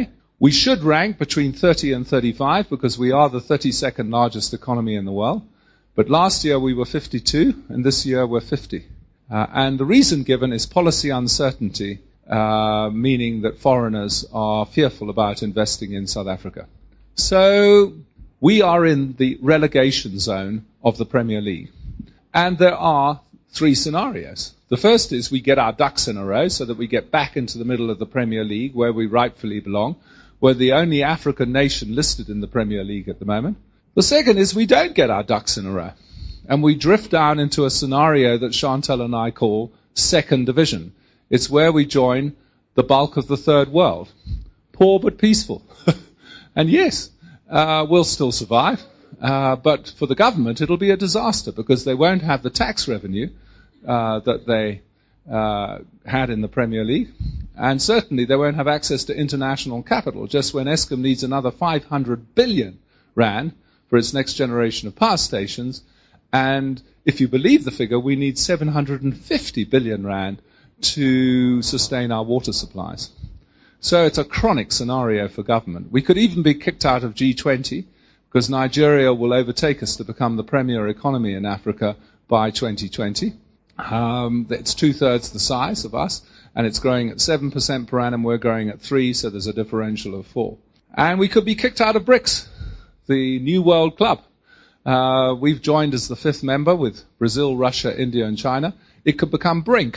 B: We should rank between thirty and thirty-five because we are the thirty-second largest economy in the world. But last year we were fifty-two, and this year we're fifty. Uh, and the reason given is policy uncertainty, uh, meaning that foreigners are fearful about investing in South Africa. So we are in the relegation zone of the Premier League. And there are three scenarios. The first is we get our ducks in a row so that we get back into the middle of the Premier League where we rightfully belong. We're the only African nation listed in the Premier League at the moment. The second is we don't get our ducks in a row. And we drift down into a scenario that Chantal and I call second division. It's where we join the bulk of the third world. Poor but peaceful. And yes, uh, we'll still survive. Uh, but for the government, it'll be a disaster because they won't have the tax revenue uh, that they uh, had in the Premier League. And certainly they won't have access to international capital just when Eskom needs another five hundred billion rand for its next generation of power stations. And if you believe the figure, we need seven hundred fifty billion rand to sustain our water supplies. So it's a chronic scenario for government. We could even be kicked out of G twenty because Nigeria will overtake us to become the premier economy in Africa by twenty twenty. Um, it's two-thirds the size of us, and it's growing at seven percent per annum. We're growing at three, so there's a differential of four. And we could be kicked out of BRICS, the New World Club. Uh, we've joined as the fifth member with Brazil, Russia, India, and China. It could become BRINC.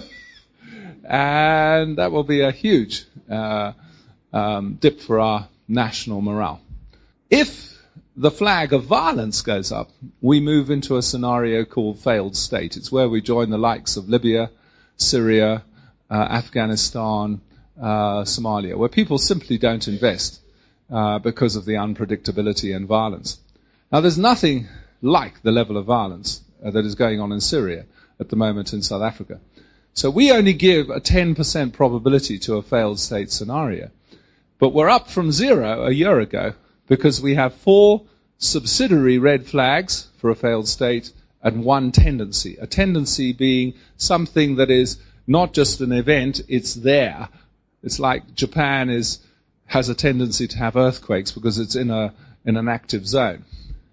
B: And that will be a huge uh, um, dip for our national morale. If the flag of violence goes up, we move into a scenario called failed state. It's where we join the likes of Libya, Syria, uh, Afghanistan, uh, Somalia, where people simply don't invest uh, because of the unpredictability and violence. Now, there's nothing like the level of violence uh, that is going on in Syria at the moment in South Africa. So we only give a ten percent probability to a failed state scenario. But we're up from zero a year ago because we have four subsidiary red flags for a failed state and one tendency. A tendency being something that is not just an event, it's there. It's like Japan is has a tendency to have earthquakes because it's in a in an active zone.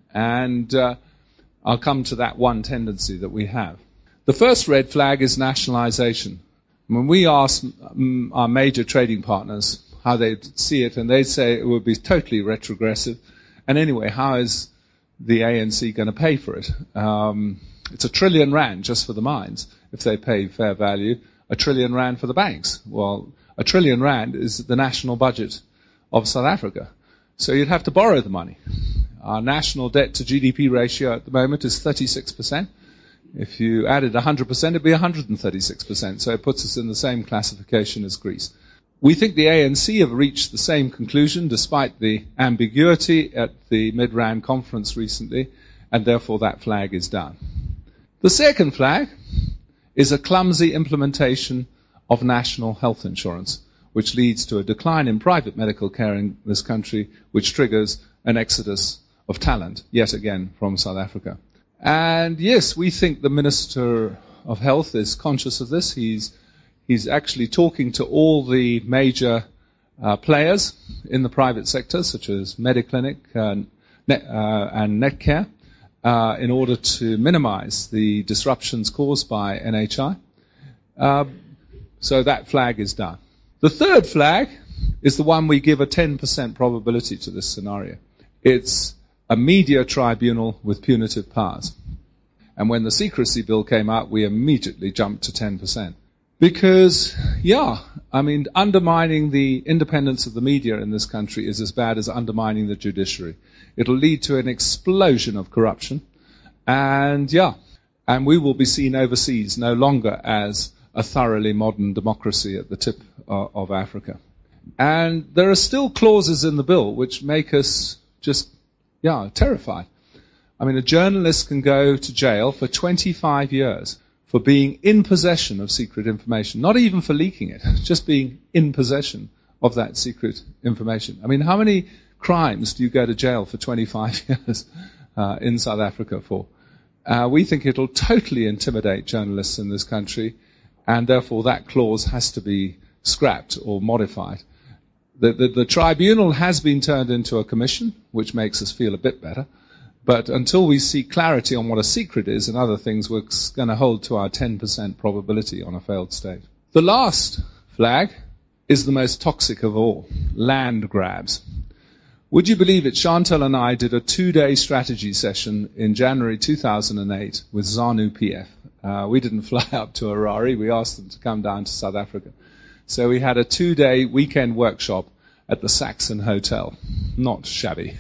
B: And uh, I'll come to that one tendency that we have. The first red flag is nationalization. When we ask um, our major trading partners how they see it, and they say it would be totally retrogressive. And anyway, how is the A N C going to pay for it? Um, it's a trillion rand just for the mines, if they pay fair value. A trillion rand for the banks. Well, a trillion rand is the national budget of South Africa. So you'd have to borrow the money. Our national debt to G D P ratio at the moment is thirty-six percent. If you added one hundred percent, it'd be one hundred thirty-six percent. So it puts us in the same classification as Greece. We think the A N C have reached the same conclusion despite the ambiguity at the Midrand conference recently, and therefore that flag is down. The second flag is a clumsy implementation of national health insurance, which leads to a decline in private medical care in this country, which triggers an exodus of talent, yet again, from South Africa. And yes, we think the Minister of Health is conscious of this. He's He's actually talking to all the major uh, players in the private sector, such as Mediclinic uh, Net, uh, and Netcare, uh, in order to minimize the disruptions caused by N H I. Uh, so that flag is done. The third flag is the one we give a ten percent probability to this scenario. It's a media tribunal with punitive powers. And when the secrecy bill came out, we immediately jumped to ten percent. Because, yeah, I mean, undermining the independence of the media in this country is as bad as undermining the judiciary. It'll lead to an explosion of corruption. And, yeah, and we will be seen overseas no longer as a thoroughly modern democracy at the tip of, of Africa. And there are still clauses in the bill which make us just, yeah, terrified. I mean, a journalist can go to jail for twenty-five years for being in possession of secret information, not even for leaking it, just being in possession of that secret information. I mean, how many crimes do you go to jail for twenty-five years uh, in South Africa for? Uh, we think it'll totally intimidate journalists in this country, and therefore that clause has to be scrapped or modified. the, the, the tribunal has been turned into a commission, which makes us feel a bit better. But until we see clarity on what a secret is and other things, we're going to hold to our ten percent probability on a failed state. The last flag is the most toxic of all, land grabs. Would you believe it, Chantal and I did a two-day strategy session in January two thousand eight with ZANU P F. Uh, we didn't fly up to Harare. We asked them to come down to South Africa. So we had a two-day weekend workshop at the Saxon Hotel. Not shabby.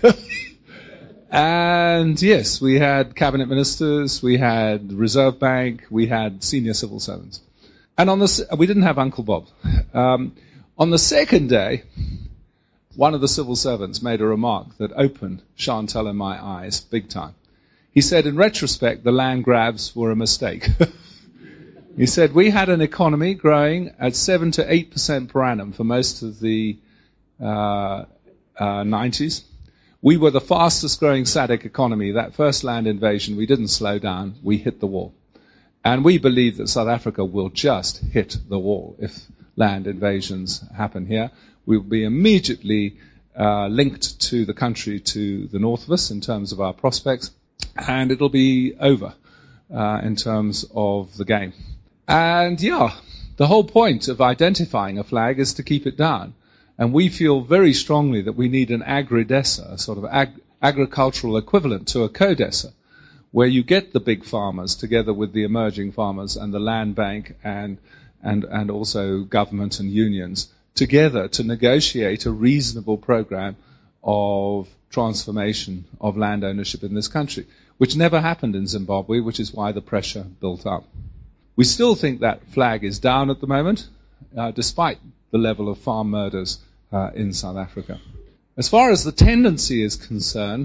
B: And yes, we had cabinet ministers, we had Reserve Bank, we had senior civil servants. And on the, we didn't have Uncle Bob. Um, on the second day, one of the civil servants made a remark that opened Chantal and my eyes big time. He said, in retrospect, the land grabs were a mistake. He said, we had an economy growing at seven to eight percent per annum for most of the uh, uh, nineties. We were the fastest growing S A D C economy. That first land invasion, we didn't slow down. We hit the wall. And we believe that South Africa will just hit the wall if land invasions happen here. We will be immediately uh, linked to the country to the north of us in terms of our prospects. And it'll be over uh, in terms of the game. And yeah, the whole point of identifying a flag is to keep it down. And we feel very strongly that we need an agridesa, a sort of ag- agricultural equivalent to a codesa, where you get the big farmers together with the emerging farmers and the land bank and, and, and also government and unions together to negotiate a reasonable program of transformation of land ownership in this country, which never happened in Zimbabwe, which is why the pressure built up. We still think that flag is down at the moment, uh, despite the level of farm murders uh, in South Africa. As far as the tendency is concerned,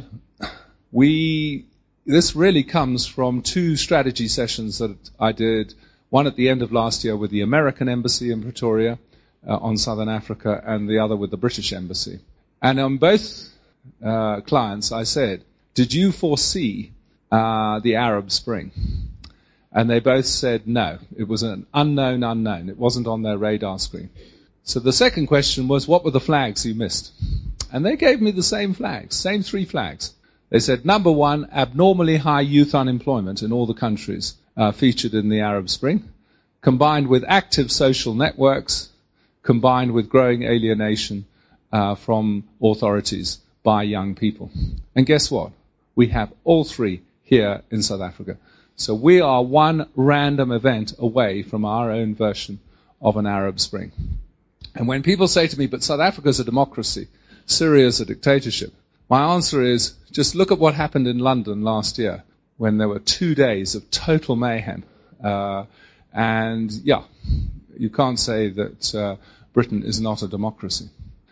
B: we this really comes from two strategy sessions that I did, one at the end of last year with the American Embassy in Pretoria uh, on Southern Africa, and the other with the British Embassy. And on both uh, clients, I said, did you foresee uh, the Arab Spring? And they both said no. It was an unknown unknown. It wasn't on their radar screen. So the second question was, what were the flags you missed? And they gave me the same flags, same three flags. They said, number one, abnormally high youth unemployment in all the countries uh, featured in the Arab Spring, combined with active social networks, combined with growing alienation uh, from authorities by young people. And guess what? We have all three here in South Africa. So we are one random event away from our own version of an Arab Spring. And when people say to me, but South Africa is a democracy, Syria is a dictatorship, my answer is, just look at what happened in London last year when there were two days of total mayhem. Uh, and yeah, you can't say that uh, Britain is not a democracy.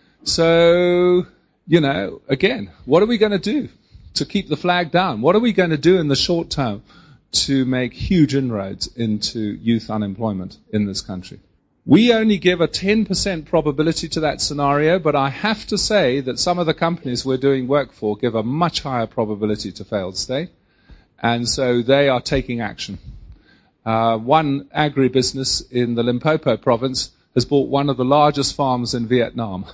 B: So, you know, again, what are we going to do to keep the flag down? What are we going to do in the short term to make huge inroads into youth unemployment in this country? We only give a ten percent probability to that scenario, but I have to say that some of the companies we're doing work for give a much higher probability to failed state, and so they are taking action. Uh, one agribusiness in the Limpopo province has bought one of the largest farms in Vietnam,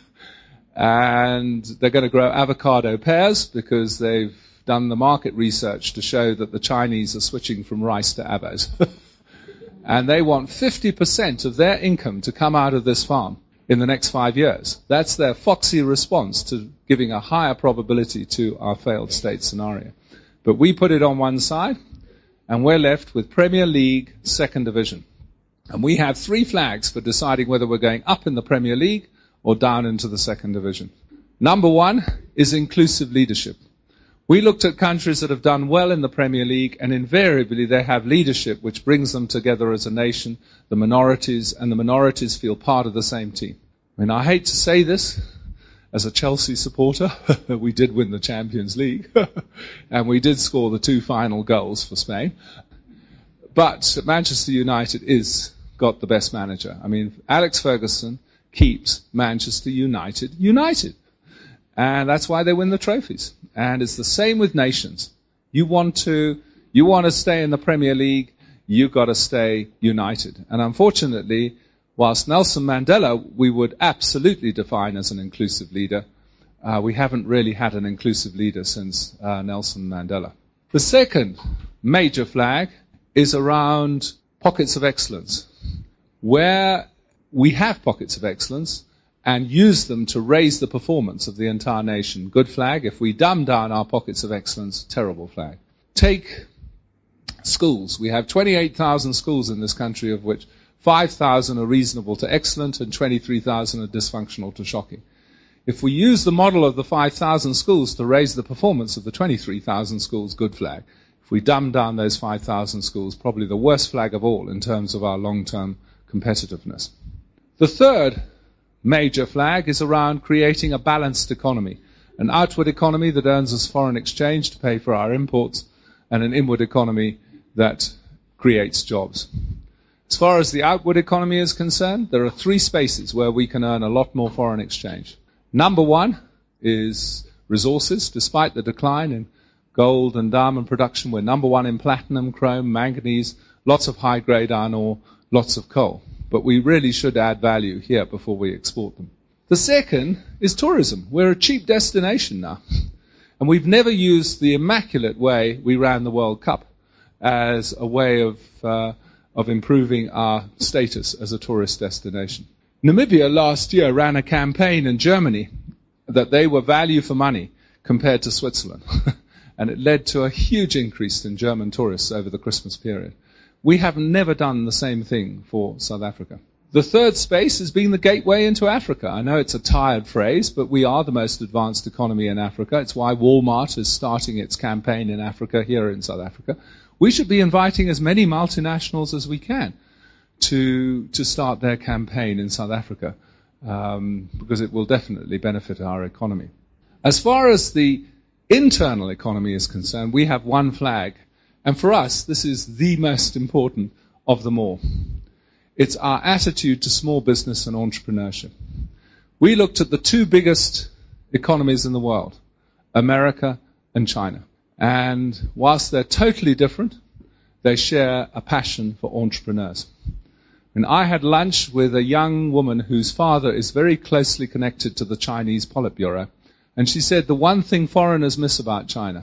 B: and they're going to grow avocado pears because they've done the market research to show that the Chinese are switching from rice to avos. And they want fifty percent of their income to come out of this farm in the next five years. That's their foxy response to giving a higher probability to our failed state scenario. But we put it on one side, and we're left with Premier League, Second Division. And we have three flags for deciding whether we're going up in the Premier League or down into the Second Division. Number one is inclusive leadership. We looked at countries that have done well in the Premier League, and invariably they have leadership which brings them together as a nation, the minorities, and the minorities feel part of the same team. I mean, I hate to say this as a Chelsea supporter. We did win the Champions League, and we did score the two final goals for Spain. But Manchester United is got the best manager. I mean, Alex Ferguson keeps Manchester United united. And that's why they win the trophies. And it's the same with nations. You want to, you want to stay in the Premier League, you've got to stay united. And unfortunately, Whilst Nelson Mandela we would absolutely define as an inclusive leader, uh, we haven't really had an inclusive leader since uh, Nelson Mandela. The second major flag is around pockets of excellence, where we have pockets of excellence and use them to raise the performance of the entire nation. Good flag. If we dumb down our pockets of excellence, terrible flag. Take schools. We have twenty-eight thousand schools in this country, of which five thousand are reasonable to excellent and twenty-three thousand are dysfunctional to shocking. If we use the model of the five thousand schools to raise the performance of the twenty-three thousand schools, good flag. If we dumb down those five thousand schools, probably the worst flag of all in terms of our long-term competitiveness. The third major flag is around creating a balanced economy, an outward economy that earns us foreign exchange to pay for our imports, and an inward economy that creates jobs. As far as the outward economy is concerned, there are three spaces where we can earn a lot more foreign exchange. Number one is resources. Despite the decline in gold and diamond production, we're number one in platinum, chrome, manganese, lots of high-grade iron ore, lots of coal. But we really should add value here before we export them. The second is tourism. We're a cheap destination now. And we've never used the immaculate way we ran the World Cup as a way of uh, of improving our status as a tourist destination. Namibia last year ran a campaign in Germany that they were value for money compared to Switzerland. And it led to a huge increase in German tourists over the Christmas period. We have never done the same thing for South Africa. The third space is being the gateway into Africa. I know it's a tired phrase, but we are the most advanced economy in Africa. It's why Walmart is starting its campaign in Africa, here in South Africa. We should be inviting as many multinationals as we can to to start their campaign in South Africa, um, because it will definitely benefit our economy. As far as the internal economy is concerned, we have one flag. And for us, this is the most important of them all. It's our attitude to small business and entrepreneurship. We looked at the two biggest economies in the world, America and China. And whilst they're totally different, they share a passion for entrepreneurs. And I had lunch with a young woman whose father is very closely connected to the Chinese Politburo. And she said the one thing foreigners miss about China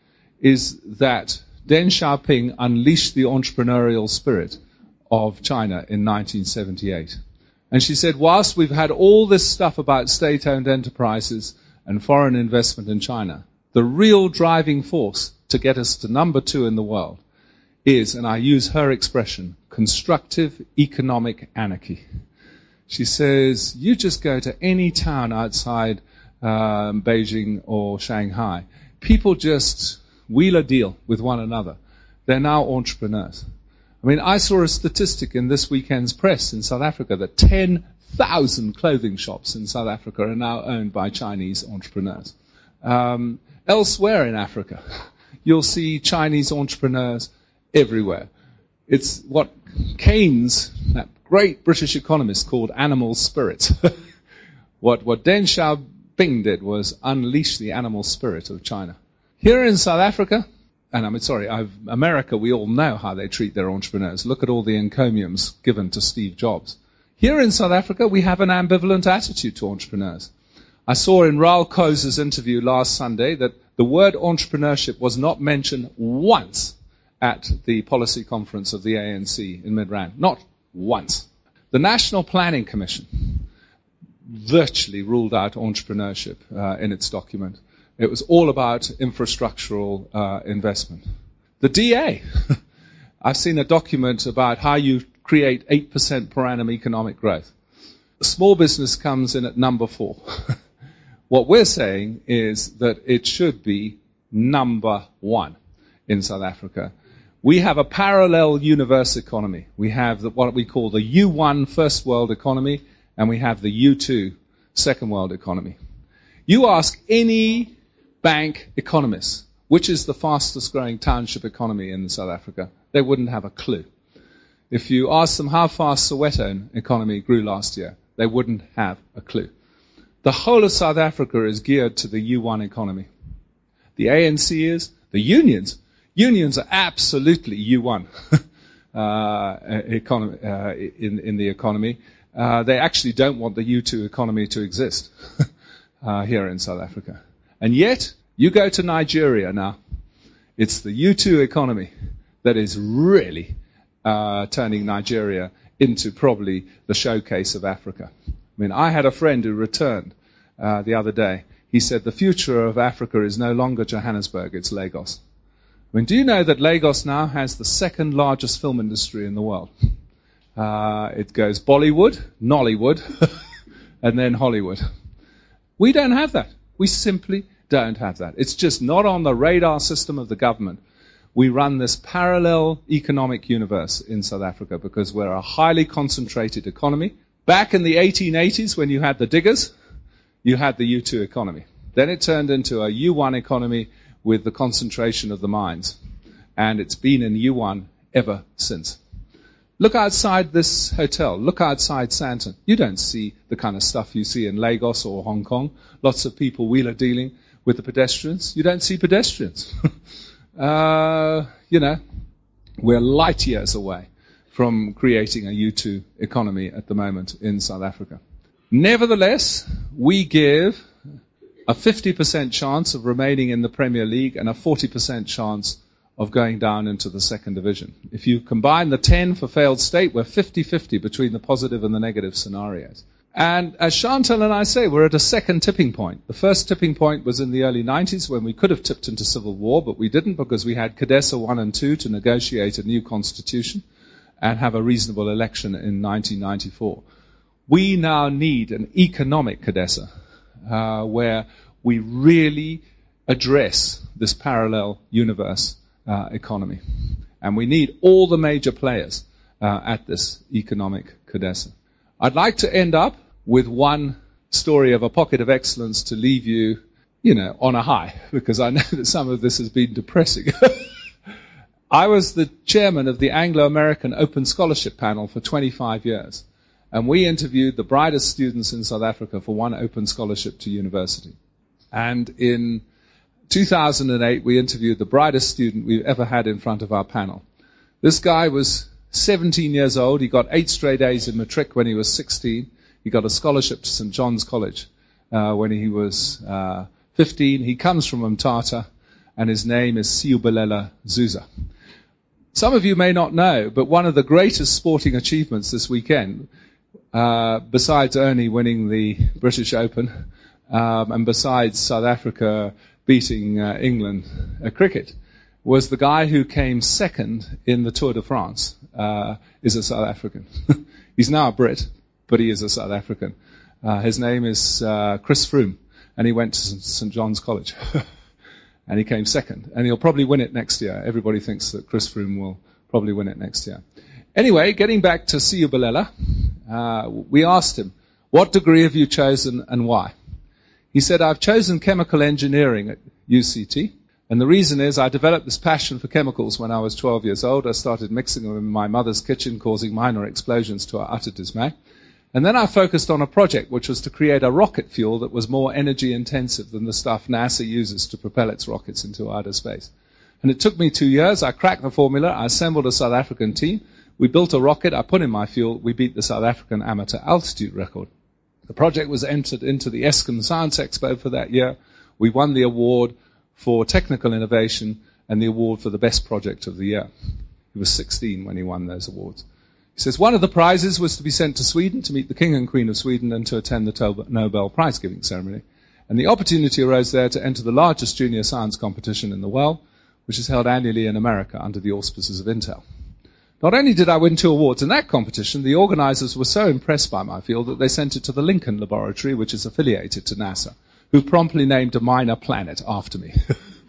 B: is that Deng Xiaoping unleashed the entrepreneurial spirit of China in nineteen seventy-eight. And she said, whilst we've had all this stuff about state-owned enterprises and foreign investment in China, the real driving force to get us to number two in the world is, and I use her expression, constructive economic anarchy. She says, you just go to any town outside um, Beijing or Shanghai, people just wheel a deal with one another. They're now entrepreneurs. I mean, I saw a statistic in this weekend's press in South Africa that ten thousand clothing shops in South Africa are now owned by Chinese entrepreneurs. Um, elsewhere in Africa, you'll see Chinese entrepreneurs everywhere. It's what Keynes, that great British economist, called animal spirit. what, what Deng Xiaoping did was unleash the animal spirit of China. Here in South Africa, and I'm sorry, I've, America, we all know how they treat their entrepreneurs. Look at all the encomiums given to Steve Jobs. Here in South Africa, we have an ambivalent attitude to entrepreneurs. I saw in Raul Koza's interview last Sunday that the word entrepreneurship was not mentioned once at the policy conference of the A N C in Midrand. Not once. The National Planning Commission virtually ruled out entrepreneurship uh, in its document. It was all about infrastructural uh, investment. The D A, I've seen a document about how you create eight percent per annum economic growth. Small business comes in at number four. What we're saying is that it should be number one in South Africa. We have a parallel universe economy. We have the, what we call the U one first world economy, and we have the U two second world economy. You ask any bank economists, which is the fastest growing township economy in South Africa, they wouldn't have a clue. If you ask them how fast Soweto economy grew last year, they wouldn't have a clue. The whole of South Africa is geared to the U one economy. The A N C is, the unions, unions are absolutely U one uh, economy, uh, in, in the economy. Uh, they actually don't want the U two economy to exist uh, here in South Africa. And yet, you go to Nigeria now, it's the U two economy that is really uh, turning Nigeria into probably the showcase of Africa. I mean, I had a friend who returned uh, the other day. He said, the future of Africa is no longer Johannesburg, it's Lagos. I mean, do you know that Lagos now has the second largest film industry in the world? Uh, it goes Bollywood, Nollywood, and then Hollywood. We don't have that. We simply don't have that. It's just not on the radar system of the government. We run this parallel economic universe in South Africa because we're a highly concentrated economy. Back in the eighteen eighties, when you had the diggers, you had the U two economy. Then it turned into a U one economy with the concentration of the mines. And it's been in U one ever since. Look outside this hotel. Look outside Sandton. You don't see the kind of stuff you see in Lagos or Hong Kong. Lots of people wheeler dealing with the pedestrians. You don't see pedestrians. uh, you know, we're light years away from creating a U two economy at the moment in South Africa. Nevertheless, we give a fifty percent chance of remaining in the Premier League and a forty percent chance of going down into the second division. If you combine the ten for failed state, we're fifty-fifty between the positive and the negative scenarios. And as Chantal and I say, we're at a second tipping point. The first tipping point was in the early nineties when we could have tipped into civil war, but we didn't because we had CODESA one and two to negotiate a new constitution and have a reasonable election in nineteen ninety-four. We now need an economic CODESA uh, where we really address this parallel universe Uh, economy. And we need all the major players uh, at this economic CODESA. I'd like to end up with one story of a pocket of excellence to leave you, you know, on a high, because I know that some of this has been depressing. I was the chairman of the Anglo-American Open Scholarship Panel for twenty-five years. And we interviewed the brightest students in South Africa for one open scholarship to university. And in two thousand eight, we interviewed the brightest student we've ever had in front of our panel. This guy was seventeen years old. He got eight straight A's in matric when he was sixteen. He got a scholarship to Saint John's College uh, when he was uh, fifteen. He comes from Umtata, and his name is Siubelela Zuza. Some of you may not know, but one of the greatest sporting achievements this weekend, uh, besides Ernie winning the British Open, um, and besides South Africa beating uh, England at cricket, was the guy who came second in the Tour de France, uh, is a South African. He's now a Brit, but he is a South African. Uh, his name is uh, Chris Froome, and he went to Saint John's College. And he came second. And he'll probably win it next year. Everybody thinks that Chris Froome will probably win it next year. Anyway, getting back to Siubelela, uh, we asked him, what degree have you chosen and why? He said, I've chosen chemical engineering at U C T, and the reason is I developed this passion for chemicals when I was twelve years old. I started mixing them in my mother's kitchen, causing minor explosions to our utter dismay. And then I focused on a project which was to create a rocket fuel that was more energy intensive than the stuff NASA uses to propel its rockets into outer space. And it took me two years. I cracked the formula. I assembled a South African team. We built a rocket. I put in my fuel. We beat the South African amateur altitude record. The project was entered into the Eskom Science Expo for that year. We won the award for technical innovation and the award for the best project of the year. He was sixteen when he won those awards. He says one of the prizes was to be sent to Sweden to meet the King and Queen of Sweden and to attend the Nobel Prize-giving ceremony. And the opportunity arose there to enter the largest junior science competition in the world, which is held annually in America under the auspices of Intel. Not only did I win two awards in that competition, the organizers were so impressed by my field that they sent it to the Lincoln Laboratory, which is affiliated to NASA, who promptly named a minor planet after me.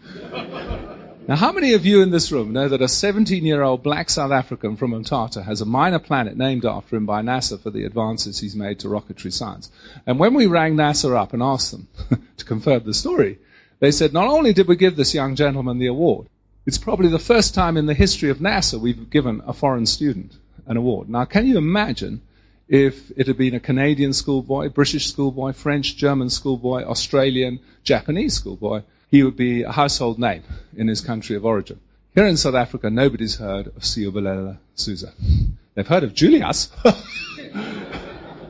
B: Now, how many of you in this room know that a seventeen-year-old black South African from Umtata has a minor planet named after him by NASA for the advances he's made to rocketry science? And when we rang NASA up and asked them to confirm the story, they said not only did we give this young gentleman the award, it's probably the first time in the history of NASA we've given a foreign student an award. Now, can you imagine if it had been a Canadian schoolboy, British schoolboy, French, German schoolboy, Australian, Japanese schoolboy? He would be a household name in his country of origin. Here in South Africa, nobody's heard of Siubelela Zuza. They've heard of Julius.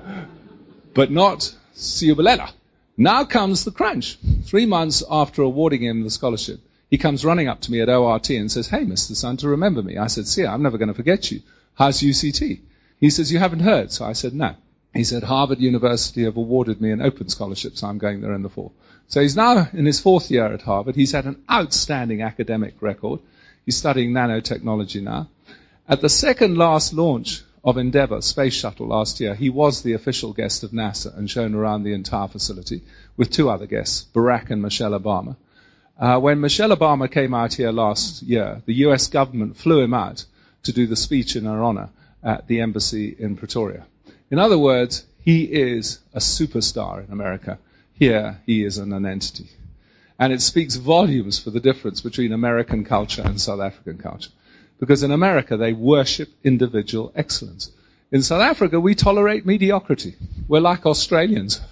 B: but not Siubalela. Now comes the crunch. Three months after awarding him the scholarship, he comes running up to me at O R T and says, "Hey, Mister Santa, remember me?" I said, "See, I'm never going to forget you. How's U C T?" He says, "You haven't heard." So I said, "No." He said, "Harvard University have awarded me an open scholarship, so I'm going there in the fall." So he's now in his fourth year at Harvard. He's had an outstanding academic record. He's studying nanotechnology now. At the second last launch of Endeavour space shuttle last year, he was the official guest of NASA and shown around the entire facility with two other guests, Barack and Michelle Obama. Uh, when Michelle Obama came out here last year, the U S government flew him out to do the speech in her honor at the embassy in Pretoria. In other words, he is a superstar in America. Here, he is an entity. And it speaks volumes for the difference between American culture and South African culture. Because in America, they worship individual excellence. In South Africa, we tolerate mediocrity. We're like Australians.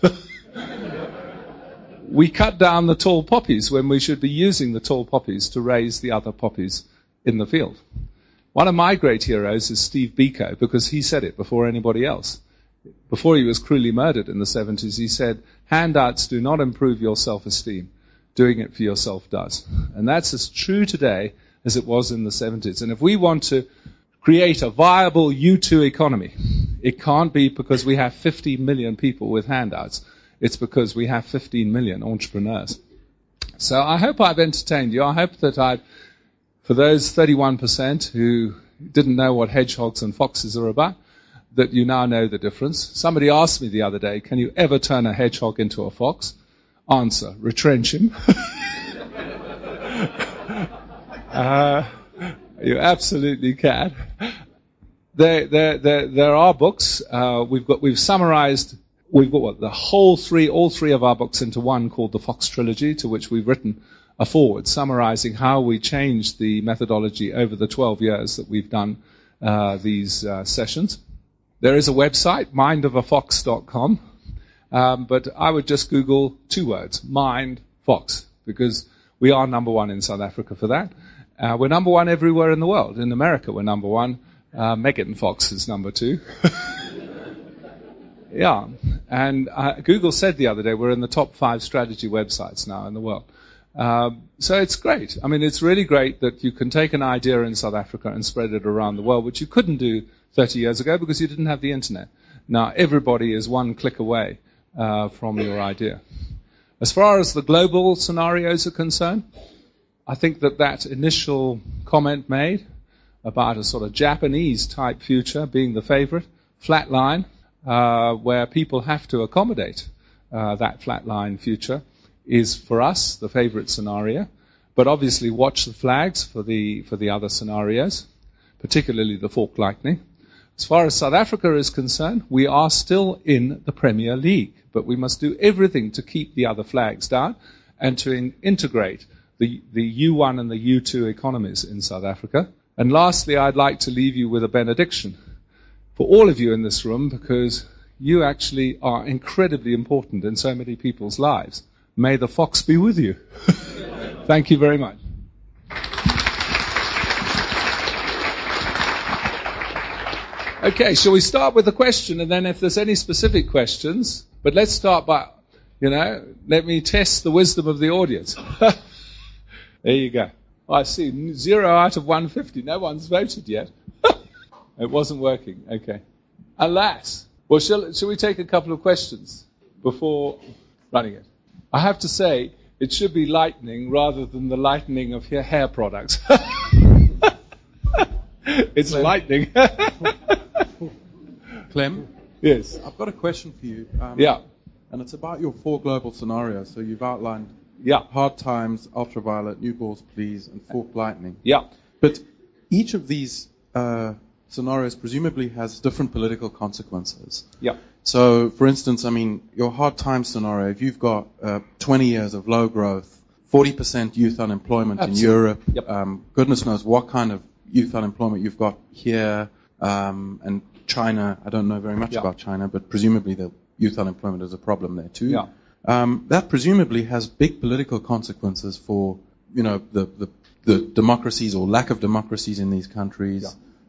B: We cut down the tall poppies when we should be using the tall poppies to raise the other poppies in the field. One of my great heroes is Steve Biko, because he said it before anybody else. Before he was cruelly murdered in the seventies, he said, "Handouts do not improve your self-esteem. Doing it for yourself does." And that's as true today as it was in the seventies. And if we want to create a viable U two economy, it can't be because we have fifty million people with handouts. It's because we have fifteen million entrepreneurs. So I hope I've entertained you. I hope that I've, for those thirty-one percent who didn't know what hedgehogs and foxes are about, that you now know the difference. Somebody asked me the other day, "Can you ever turn a hedgehog into a fox?" Answer: retrench him. uh, you absolutely can. There, there, there, there are books. Uh, we've got, we've summarized. We've got what, the whole three, all three of our books into one called the Fox Trilogy, to which we've written a foreword summarizing how we changed the methodology over the twelve years that we've done uh, these uh, sessions. There is a website, mind of a fox dot com, um, but I would just Google two words, Mind Fox, because we are number one in South Africa for that. Uh, we're number one everywhere in the world. In America, we're number one. Uh, Megan Fox is number two. Yeah, and uh, Google said the other day we're in the top five strategy websites now in the world. Um, so it's great. I mean, it's really great that you can take an idea in South Africa and spread it around the world, which you couldn't do thirty years ago because you didn't have the internet. Now everybody is one click away uh, from your idea. As far as the global scenarios are concerned, I think that that initial comment made about a sort of Japanese-type future being the favorite, flat line, uh, where people have to accommodate uh, that flat line future, is for us the favorite scenario. But obviously watch the flags for the for the other scenarios, particularly the fork lightning. As far as South Africa is concerned, we are still in the Premier League, but we must do everything to keep the other flags down and to in- integrate the, the U one and the U two economies in South Africa. And lastly, I'd like to leave you with a benediction for all of you in this room, because you actually are incredibly important in so many people's lives. May the fox be with you. Thank you very much. Okay, shall we start with a question, and then if there's any specific questions, but let's start by, you know, let me test the wisdom of the audience. There you go. Oh, I see, zero out of one hundred fifty. No one's voted yet. It wasn't working. Okay. Alas. Well, shall, shall we take a couple of questions before running it? I have to say, it should be lightning rather than the lightning of hair, hair products. It's
C: Clem.
B: lightning.
C: Clem?
B: Yes.
C: I've got a question for you. Um,
B: Yeah.
C: And it's about your four global scenarios. So you've outlined
B: Yeah.
C: hard times, ultraviolet, new balls, please, and fork lightning.
B: Yeah.
C: But each of these uh, scenarios presumably has different political consequences.
B: Yeah.
C: So, for instance, I mean, your hard time scenario, if you've got uh, twenty years of low growth, forty percent youth unemployment
B: Absolutely.
C: in Europe,
B: Yep.
C: um, goodness knows what kind of youth unemployment you've got here, um, and China, I don't know very much
B: Yeah.
C: about China, but presumably the youth unemployment is a problem there too.
B: Yeah.
C: Um, that presumably has big political consequences for, you know, the, the, the democracies or lack of democracies in these countries.
B: Yeah.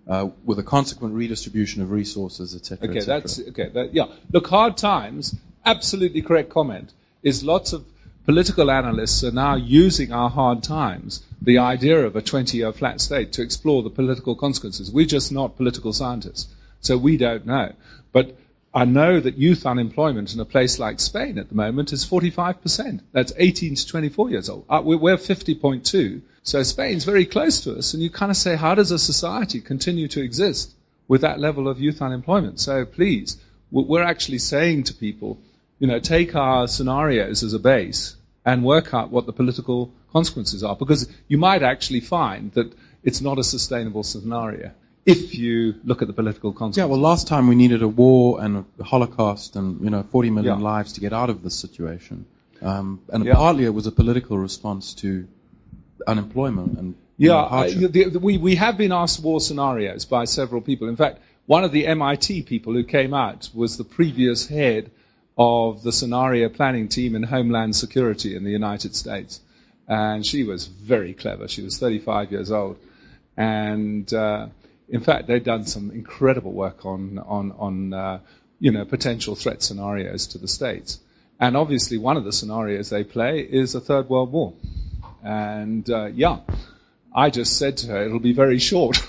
C: uh, with a consequent redistribution of resources, et cetera.
B: Okay,
C: et cetera.
B: that's okay. That, yeah, look, hard times. Absolutely correct comment. Is lots of political analysts are now using our hard times, the idea of a twenty-year flat state, to explore the political consequences. We're just not political scientists, so we don't know. But I know that youth unemployment in a place like Spain at the moment is forty-five percent. That's eighteen to twenty-four years old. Uh, we're fifty point two, so Spain's very close to us. And you kind of say, how does a society continue to exist with that level of youth unemployment? So please, we're actually saying to people, you know, take our scenarios as a base and work out what the political consequences are, because you might actually find that it's not a sustainable scenario if you look at the political consequences.
C: Yeah, well, last time we needed a war and a Holocaust and, you know, forty million
B: Yeah.
C: lives to get out of this situation. Um, and
B: Yeah.
C: partly it was a political response to unemployment and you
B: Yeah,
C: know,
B: I,
C: hardship.
B: the, the, we, we have been asked war scenarios by several people. In fact, one of the M I T people who came out was the previous head of the scenario planning team in Homeland Security in the United States. And she was very clever. She was thirty-five years old. And uh, in fact, they'd done some incredible work on, on, on uh, you know, potential threat scenarios to the States. And obviously one of the scenarios they play is a Third World War. And, uh, yeah, I just said to her, it'll be very short.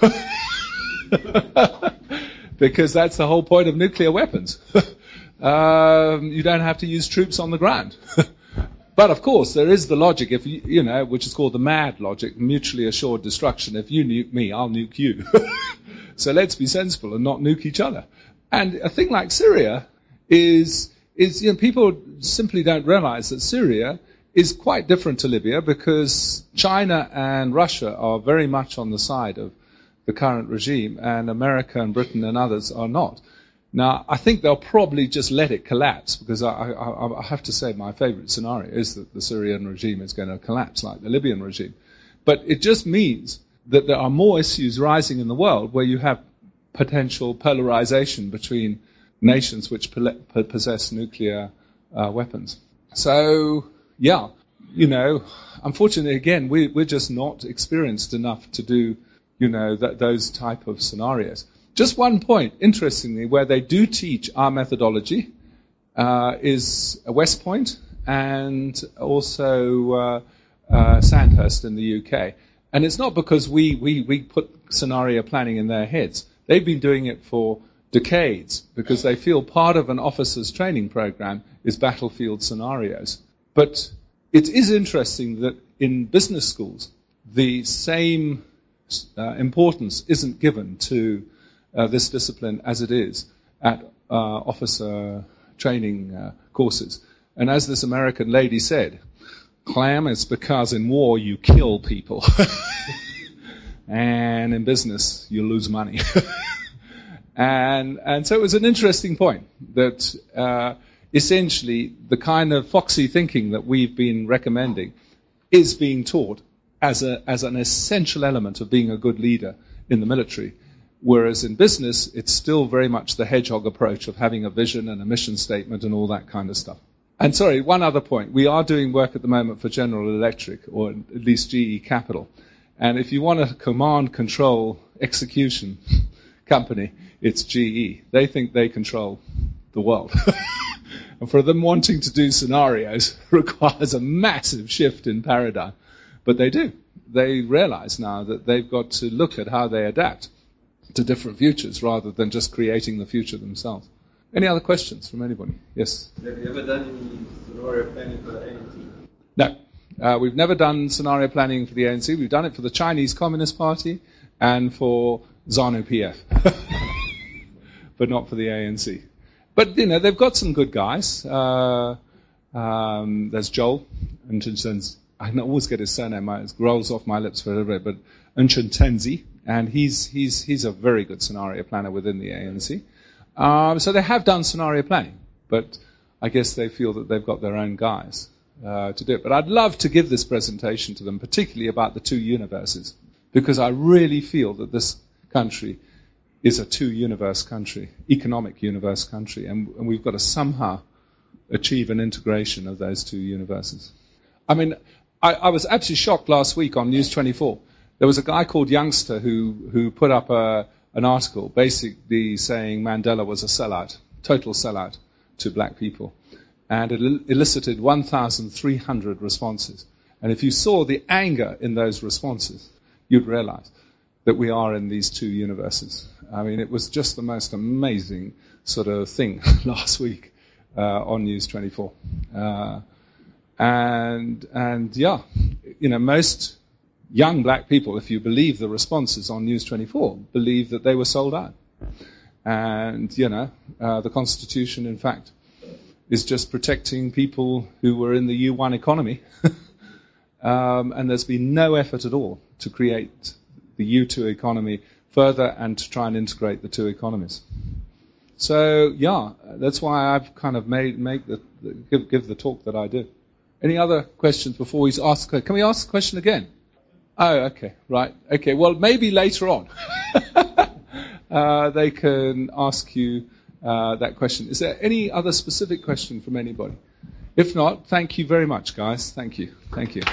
B: Because that's the whole point of nuclear weapons. um, you don't have to use troops on the ground. But, of course, there is the logic, if you, you know, which is called the MAD logic, mutually assured destruction. If you nuke me, I'll nuke you. So let's be sensible and not nuke each other. And a thing like Syria is, is you know, people simply don't realize that Syria is quite different to Libya, because China and Russia are very much on the side of the current regime, and America and Britain and others are not. Now, I think they'll probably just let it collapse, because I, I, I have to say my favorite scenario is that the Syrian regime is going to collapse like the Libyan regime. But it just means that there are more issues rising in the world where you have potential polarization between nations which possess nuclear uh, weapons. So, yeah, you know, unfortunately, again, we, we're just not experienced enough to do, you know, th- those type of scenarios. Just one point, interestingly, where they do teach our methodology uh, is West Point and also uh, uh, Sandhurst in the U K. And it's not because we, we, we put scenario planning in their heads. They've been doing it for decades because they feel part of an officer's training program is battlefield scenarios. But it is interesting that in business schools, the same uh, importance isn't given to Uh, this discipline as it is at uh, officer training uh, courses. And as this American lady said, Clam, it's because in war you kill people. And in business you lose money. and and so it was an interesting point that uh, essentially the kind of foxy thinking that we've been recommending is being taught as a as an essential element of being a good leader in the military. Whereas in business, it's still very much the hedgehog approach of having a vision and a mission statement and all that kind of stuff. And sorry, one other point. We are doing work at the moment for General Electric, or at least G E Capital. And if you want a command, control, execution company, it's G E. They think they control the world. And for them wanting to do scenarios requires a massive shift in paradigm. But they do. They realize now that they've got to look at how they adapt to different futures rather than just creating the future themselves. Any other questions from anybody? Yes?
D: Have you ever done any scenario planning for the A N C?
B: No. Uh, we've never done scenario planning for the A N C. We've done it for the Chinese Communist Party and for ZANU-P F. But not for the A N C. But, you know, they've got some good guys. Uh, um, there's Joel. I can always get his surname. It rolls off my lips for a little bit. But Nchuntenzi. And he's he's he's a very good scenario planner within the A N C. Um, so they have done scenario planning, but I guess they feel that they've got their own guys uh, to do it. But I'd love to give this presentation to them, particularly about the two universes, because I really feel that this country is a two-universe country, economic universe country, and, and we've got to somehow achieve an integration of those two universes. I mean, I, I was absolutely shocked last week on News twenty-four. There was a guy called Youngster who, who put up a, an article basically saying Mandela was a sellout, total sellout to black people. And it elicited one thousand three hundred responses. And if you saw the anger in those responses, you'd realize that we are in these two universes. I mean, it was just the most amazing sort of thing last week uh, on News twenty-four. Uh, and, and yeah, you know, most young black people, if you believe the responses on News twenty-four, believe that they were sold out. And, you know, uh, the Constitution, in fact, is just protecting people who were in the U one economy. um, and there's been no effort at all to create the U two economy further and to try and integrate the two economies. So, yeah, that's why I've kind of made make the, the give, give the talk that I do. Any other questions before we ask? Can we ask the question again? Oh, okay, right. Okay, well, maybe later on uh, they can ask you uh, that question. Is there any other specific question from anybody? If not, thank you very much, guys. Thank you. Thank you.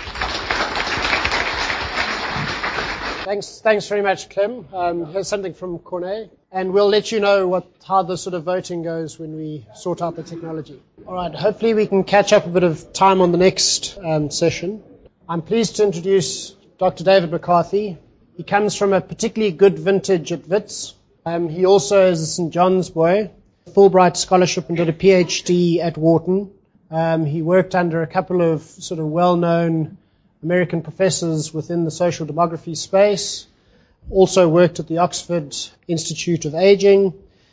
A: Thanks, thanks very much, Clem. Um, here's something from Corné, and we'll let you know what how the sort of voting goes when we sort out the technology. All right, hopefully we can catch up a bit of time on the next um, session. I'm pleased to introduce Doctor David McCarthy. He comes from a particularly good vintage at Wits. Um, he also is a Saint John's boy, Fulbright scholarship, and did a PhD at Wharton. Um, he worked under a couple of sort of well-known American professors within the social demography space, also worked at the Oxford Institute of Aging,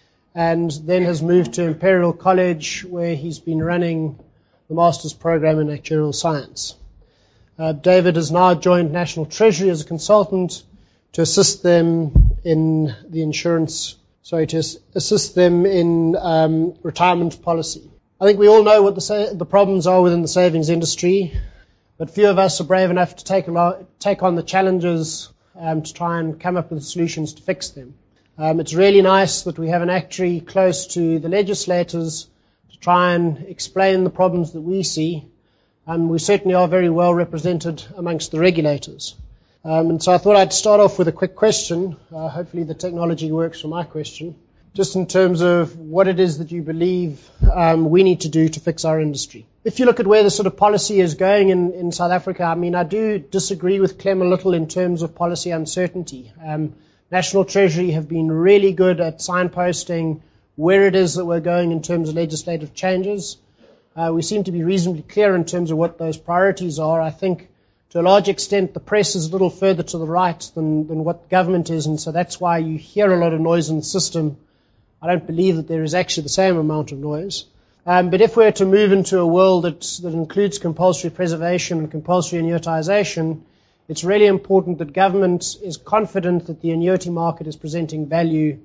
A: and then has moved to Imperial College, where he's been running the master's program in actuarial science. Uh, David has now joined National Treasury as a consultant to assist them in the insurance, sorry, to assist them in um, retirement policy. I think we all know what the, sa- the problems are within the savings industry, but few of us are brave enough to take, a lo- take on the challenges um, to try and come up with solutions to fix them. Um, it's really nice that we have an actuary close to the legislators to try and explain the problems that we see. Um, we certainly are very well represented amongst the regulators. Um, and so I thought I'd start off with a quick question. Uh, hopefully the technology works for my question. Just in terms of what it is that you believe um, we need to do to fix our industry. If you look at where the sort of policy is going in, in South Africa, I mean, I do disagree with Clem a little in terms of policy uncertainty. Um, National Treasury have been really good at signposting where it is that we're going in terms of legislative changes. Uh, we seem to be reasonably clear in terms of what those priorities are. I think to a large extent the press is a little further to the right than, than what the government is, and so that's why you hear a lot of noise in the system. I don't believe that there is actually the same amount of noise. Um, but if we're to move into a world that, that includes compulsory preservation and compulsory annuitization, it's really important that government is confident that the annuity market is presenting value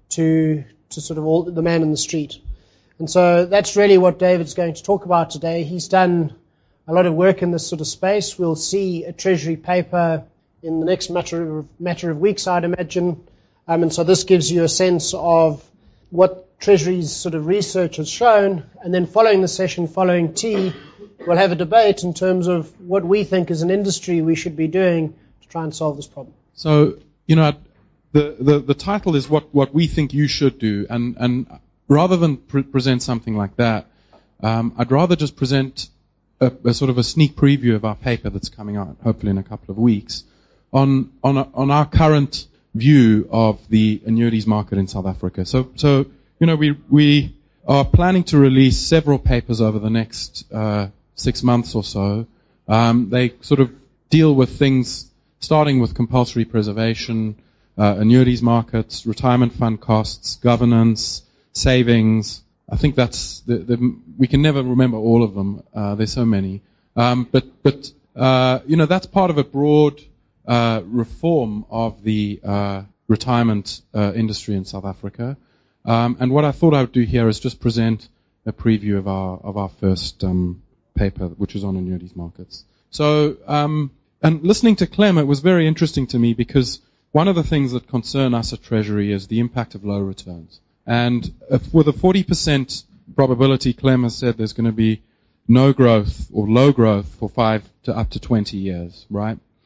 A: to, to sort of all the man in the street. And so that's really what David's going to talk about today. He's done a lot of work in this sort of space. We'll see a Treasury paper in the next matter of, matter of weeks, I'd imagine. Um, and so this gives you a sense of what Treasury's sort of research has shown, and then following the session, following tea, we'll have a debate in terms of what we think as an industry we should be doing to try and solve this problem.
C: So, you know, the, the, the title is what, what we think you should do, and, and rather than pre- present something like that, um, I'd rather just present a, a sort of a sneak preview of our paper that's coming out, hopefully in a couple of weeks, on, on, a, on our current view of the annuities market in South Africa. So, so you know, we we are planning to release several papers over the next uh, six months or so. Um, they sort of deal with things starting with compulsory preservation, uh, annuities markets, retirement fund costs, governance, savings. I think that's the, the we can never remember all of them. Uh, there's so many. Um, but but uh, you know, that's part of a broad Uh, reform of the uh, retirement uh, industry in South Africa, um, and what I thought I would do here is just present a preview of our of our first um, paper, which is on annuities markets. So, um, and listening to Clem, it was very interesting to me because one of the things that concern us at Treasury is the impact of low returns. And if with a forty percent probability, Clem has said there's going to be no growth or low growth for five to up to twenty years, right?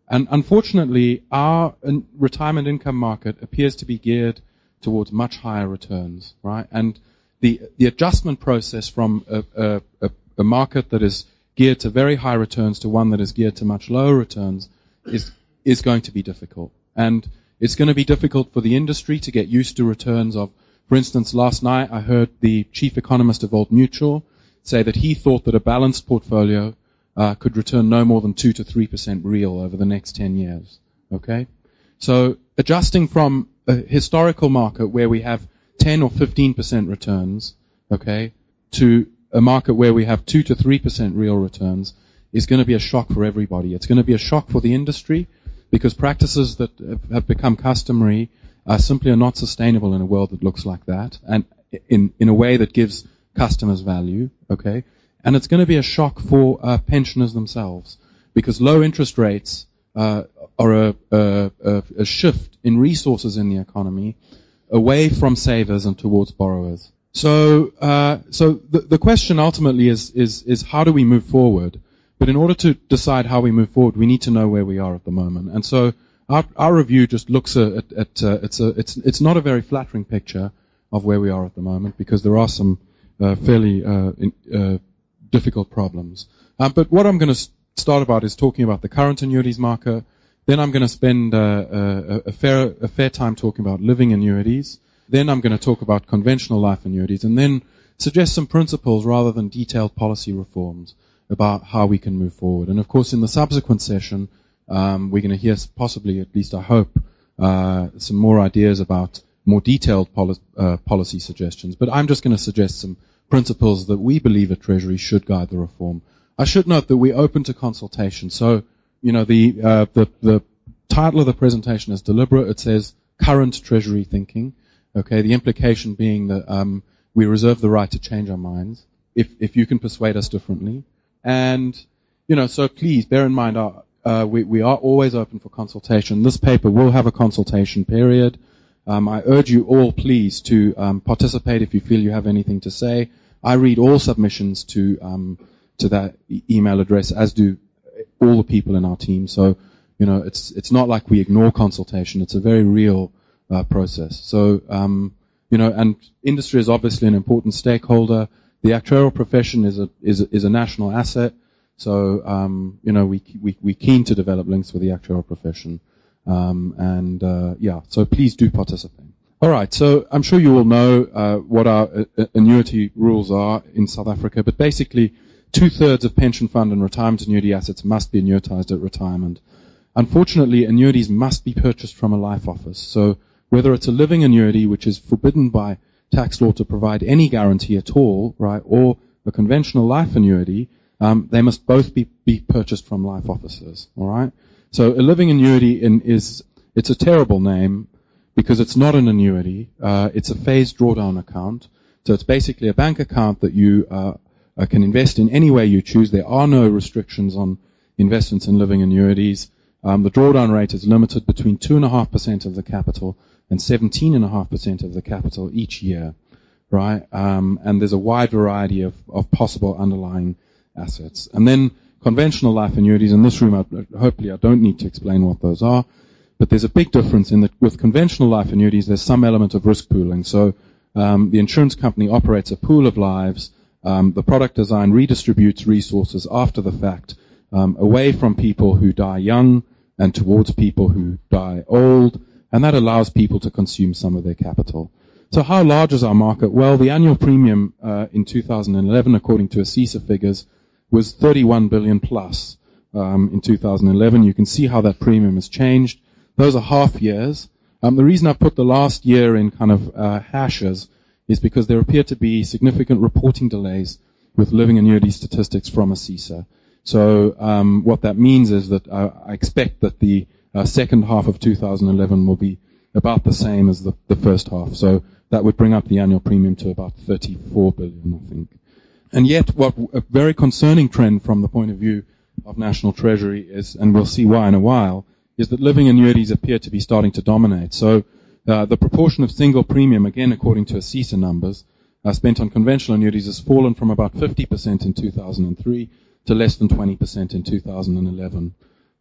C: And unfortunately, our retirement income market appears to be geared towards much higher returns, right? And the the adjustment process from a, a, a, a market that is geared to very high returns to one that is geared to much lower returns is is going to be difficult. And it's going to be difficult for the industry to get used to returns of, for instance, last night I heard the chief economist of Old Mutual say that he thought that a balanced portfolio uh, could return no more than two to three percent real over the next ten years. Okay? So adjusting from a historical market where we have ten or fifteen percent returns, okay, to a market where we have two to three percent real returns is going to be a shock for everybody. It's going to be a shock for the industry because practices that have become customary uh, simply are not sustainable in a world that looks like that and in, in a way that gives customers value, okay? And it's going to be a shock for uh, pensioners themselves because low interest rates uh, are a, a, a, a shift in resources in the economy away from savers and towards borrowers. So, uh, so the, the question ultimately is, is, is how do we move forward? But in order to decide how we move forward, we need to know where we are at the moment. And so our, our review just looks at, at uh, it's a, it's, it's not a very flattering picture of where we are at the moment because there are some uh, fairly uh, in, uh, difficult problems. Um, but what I'm going to start about is talking about the current annuities market. Then I'm going to spend uh, a, a fair a fair time talking about living annuities. Then I'm going to talk about conventional life annuities, and then suggest some principles rather than detailed policy reforms about how we can move forward. And of course, in the subsequent session, um, we're going to hear possibly, at least I hope, uh, some more ideas about more detailed poli- uh, policy suggestions. But I'm just going to suggest some principles that we believe at Treasury should guide the reform. I should note that we're open to consultation. So, you know, the, uh, the, the title of the presentation is deliberate. It says current Treasury thinking. Okay, the implication being that, um, we reserve the right to change our minds if, if you can persuade us differently. And, you know, so please bear in mind, our, uh, we, we are always open for consultation. This paper will have a consultation period. Um, I urge you all, please, to, um, participate if you feel you have anything to say. I read all submissions to, um, to that e- email address, as do all the people in our team. So, you know, it's it's not like we ignore consultation. It's a very real uh, process. So, um, you know, and industry is obviously an important stakeholder. The actuarial profession is a is a, is a national asset. So, um, you know, we we we're keen to develop links with the actuarial profession. Um, and uh, yeah, so please do participate. All right. So I'm sure you all know uh, what our uh, annuity rules are in South Africa, but basically, two-thirds of pension fund and retirement annuity assets must be annuitized at retirement. Unfortunately, annuities must be purchased from a life office. So whether it's a living annuity, which is forbidden by tax law to provide any guarantee at all, right, or a conventional life annuity, um, they must both be, be purchased from life offices, all right? So a living annuity in, is, it's a terrible name because it's not an annuity. Uh, it's a phased drawdown account. So it's basically a bank account that you uh, Uh, can invest in any way you choose. There are no restrictions on investments in living annuities. Um, the drawdown rate is limited between two point five percent of the capital and seventeen point five percent of the capital each year, right? Um, and there's a wide variety of, of possible underlying assets. And then conventional life annuities, in this room, I, hopefully I don't need to explain what those are, but there's a big difference in that with conventional life annuities, there's some element of risk pooling. So um, the insurance company operates a pool of lives. Um, the product design redistributes resources after the fact um, away from people who die young and towards people who die old, and that allows people to consume some of their capital. So how large is our market? Well, the annual premium uh, in two thousand eleven, according to ASISA figures, was thirty-one billion plus um, in two thousand eleven. You can see how that premium has changed. Those are half years. Um, the reason I put the last year in kind of uh, hashes is because there appear to be significant reporting delays with living annuity statistics from ASISA. So um, what that means is that I, I expect that the uh, second half of two thousand eleven will be about the same as the, the first half. So that would bring up the annual premium to about thirty-four billion, I think. And yet, what a very concerning trend from the point of view of National Treasury is, and we'll see why in a while, is that living annuities appear to be starting to dominate. So Uh, the proportion of single premium, again according to ASISA numbers, uh, spent on conventional annuities has fallen from about fifty percent in two thousand three to less than twenty percent in two thousand eleven.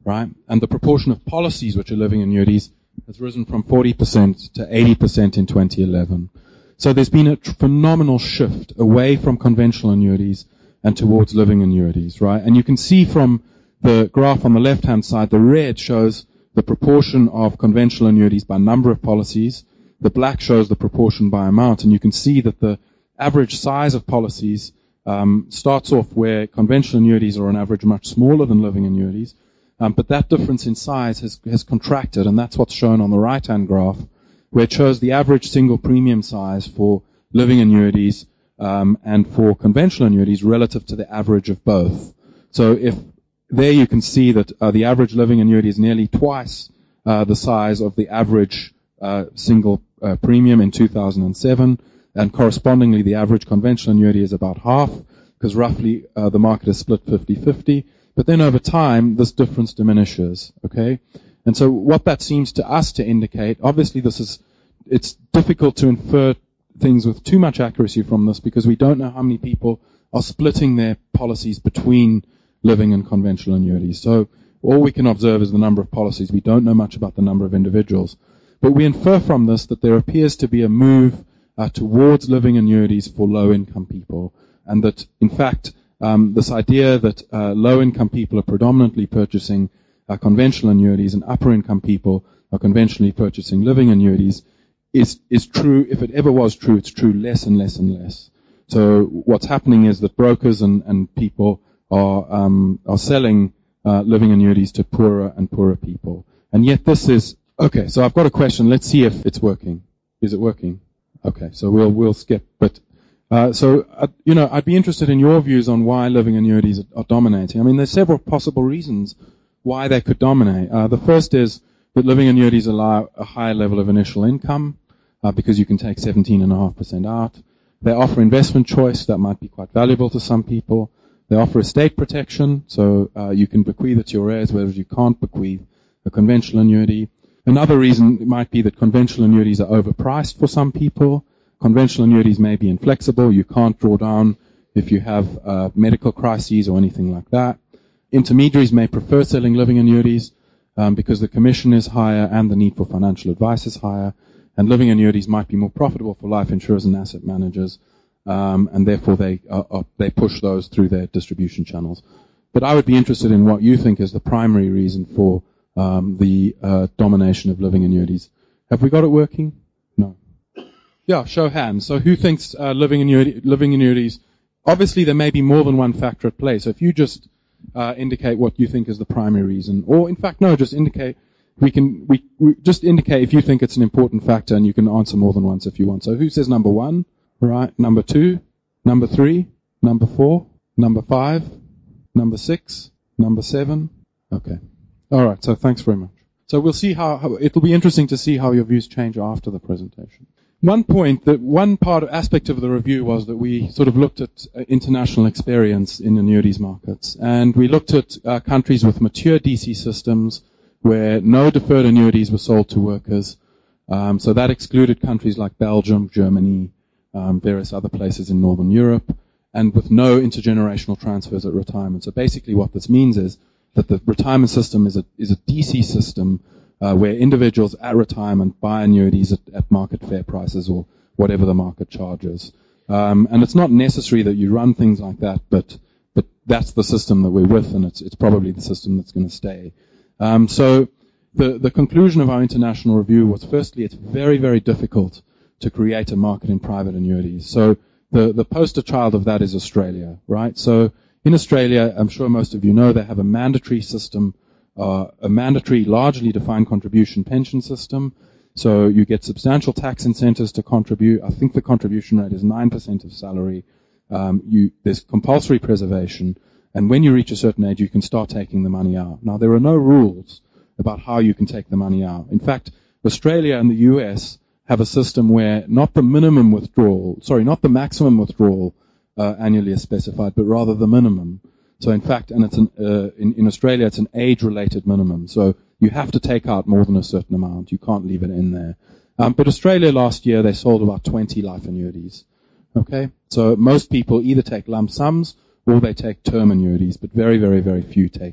C: right? And the proportion of policies which are living annuities has risen from forty percent to eighty percent in twenty eleven. So there's been a tr- phenomenal shift away from conventional annuities and towards living annuities, right? And you can see from the graph on the left-hand side, the red shows the proportion of conventional annuities by number of policies. The black shows the proportion by amount, and you can see that the average size of policies um, starts off where conventional annuities are on average much smaller than living annuities, um, but that difference in size has, has contracted, and that's what's shown on the right-hand graph, where it shows the average single premium size for living annuities um, and for conventional annuities relative to the average of both. So if there you can see that uh, the average living annuity is nearly twice uh, the size of the average uh, single uh, premium in two thousand seven, and correspondingly the average conventional annuity is about half, because roughly uh, the market is split fifty-fifty. But then over time, this difference diminishes, okay? And so what that seems to us to indicate, obviously this is, it's difficult to infer things with too much accuracy from this because we don't know how many people are splitting their policies between living and conventional annuities. So all we can observe is the number of policies. We don't know much about the number of individuals. But we infer from this that there appears to be a move uh, towards living annuities for low-income people, and that, in fact, um, this idea that uh, low-income people are predominantly purchasing uh, conventional annuities and upper-income people are conventionally purchasing living annuities is is true. If it ever was true, it's true less and less and less. So what's happening is that brokers and, and people are um, are selling uh, living annuities to poorer and poorer people. And yet this is, okay, so I've got a question. Let's see if it's working. Is it working? Okay, so we'll we'll skip. But uh, so, uh, you know, I'd be interested in your views on why living annuities are, are dominating. I mean, there's several possible reasons why they could dominate. Uh, the first is that living annuities allow a higher level of initial income uh, because you can take seventeen point five percent out. They offer investment choice that might be quite valuable to some people. They offer estate protection, so uh, you can bequeath it to your heirs, whereas you can't bequeath a conventional annuity. Another reason might be that conventional annuities are overpriced for some people. Conventional annuities may be inflexible. You can't draw down if you have uh, medical crises or anything like that. Intermediaries may prefer selling living annuities um, because the commission is higher and the need for financial advice is higher. And living annuities might be more profitable for life insurers and asset managers, um, and therefore they uh, uh, they push those through their distribution channels. But I would be interested in what you think is the primary reason for um, the uh, domination of living annuities. Have we got it working? No. Yeah, show hands. So who thinks uh, living annuity, living annuities? Obviously, there may be more than one factor at play. So if you just uh, indicate what you think is the primary reason, or in fact, no, just indicate. We can we, we just indicate if you think it's an important factor, and you can answer more than once if you want. So who says number one? Right. Number two, number three, number four, number five, number six, number seven. Okay. All right. So thanks very much. So we'll see how, how it'll be interesting to see how your views change after the presentation. One point that one part of aspect of the review was that we sort of looked at uh, international experience in annuities markets, and we looked at uh, countries with mature D C systems where no deferred annuities were sold to workers. Um, so that excluded countries like Belgium, Germany, um, various other places in Northern Europe, and with no intergenerational transfers at retirement. So basically what this means is that the retirement system is a, is a D C system uh, where individuals at retirement buy annuities at, at market fair prices or whatever the market charges. Um, and it's not necessary that you run things like that, but but that's the system that we're with, and it's it's probably the system that's going to stay. Um, so the, the conclusion of our international review was, firstly, it's very, very difficult to create a market in private annuities. So the, the poster child of that is Australia, right? So in Australia, I'm sure most of you know, they have a mandatory system, uh, a mandatory largely defined contribution pension system. So you get substantial tax incentives to contribute. I think the contribution rate is nine percent of salary. Um, you, there's compulsory preservation. And when you reach a certain age, you can start taking the money out. Now, there are no rules about how you can take the money out. In fact, Australia and the U S have a system where not the minimum withdrawal, sorry, not the maximum withdrawal uh, annually is specified, but rather the minimum. So, in fact, and it's an, uh, in, in Australia, it's an age-related minimum. So you have to take out more than a certain amount. You can't leave it in there. Um, but Australia last year, they sold about twenty life annuities. Okay? So most people either take lump sums or they take term annuities, but very, very, very few take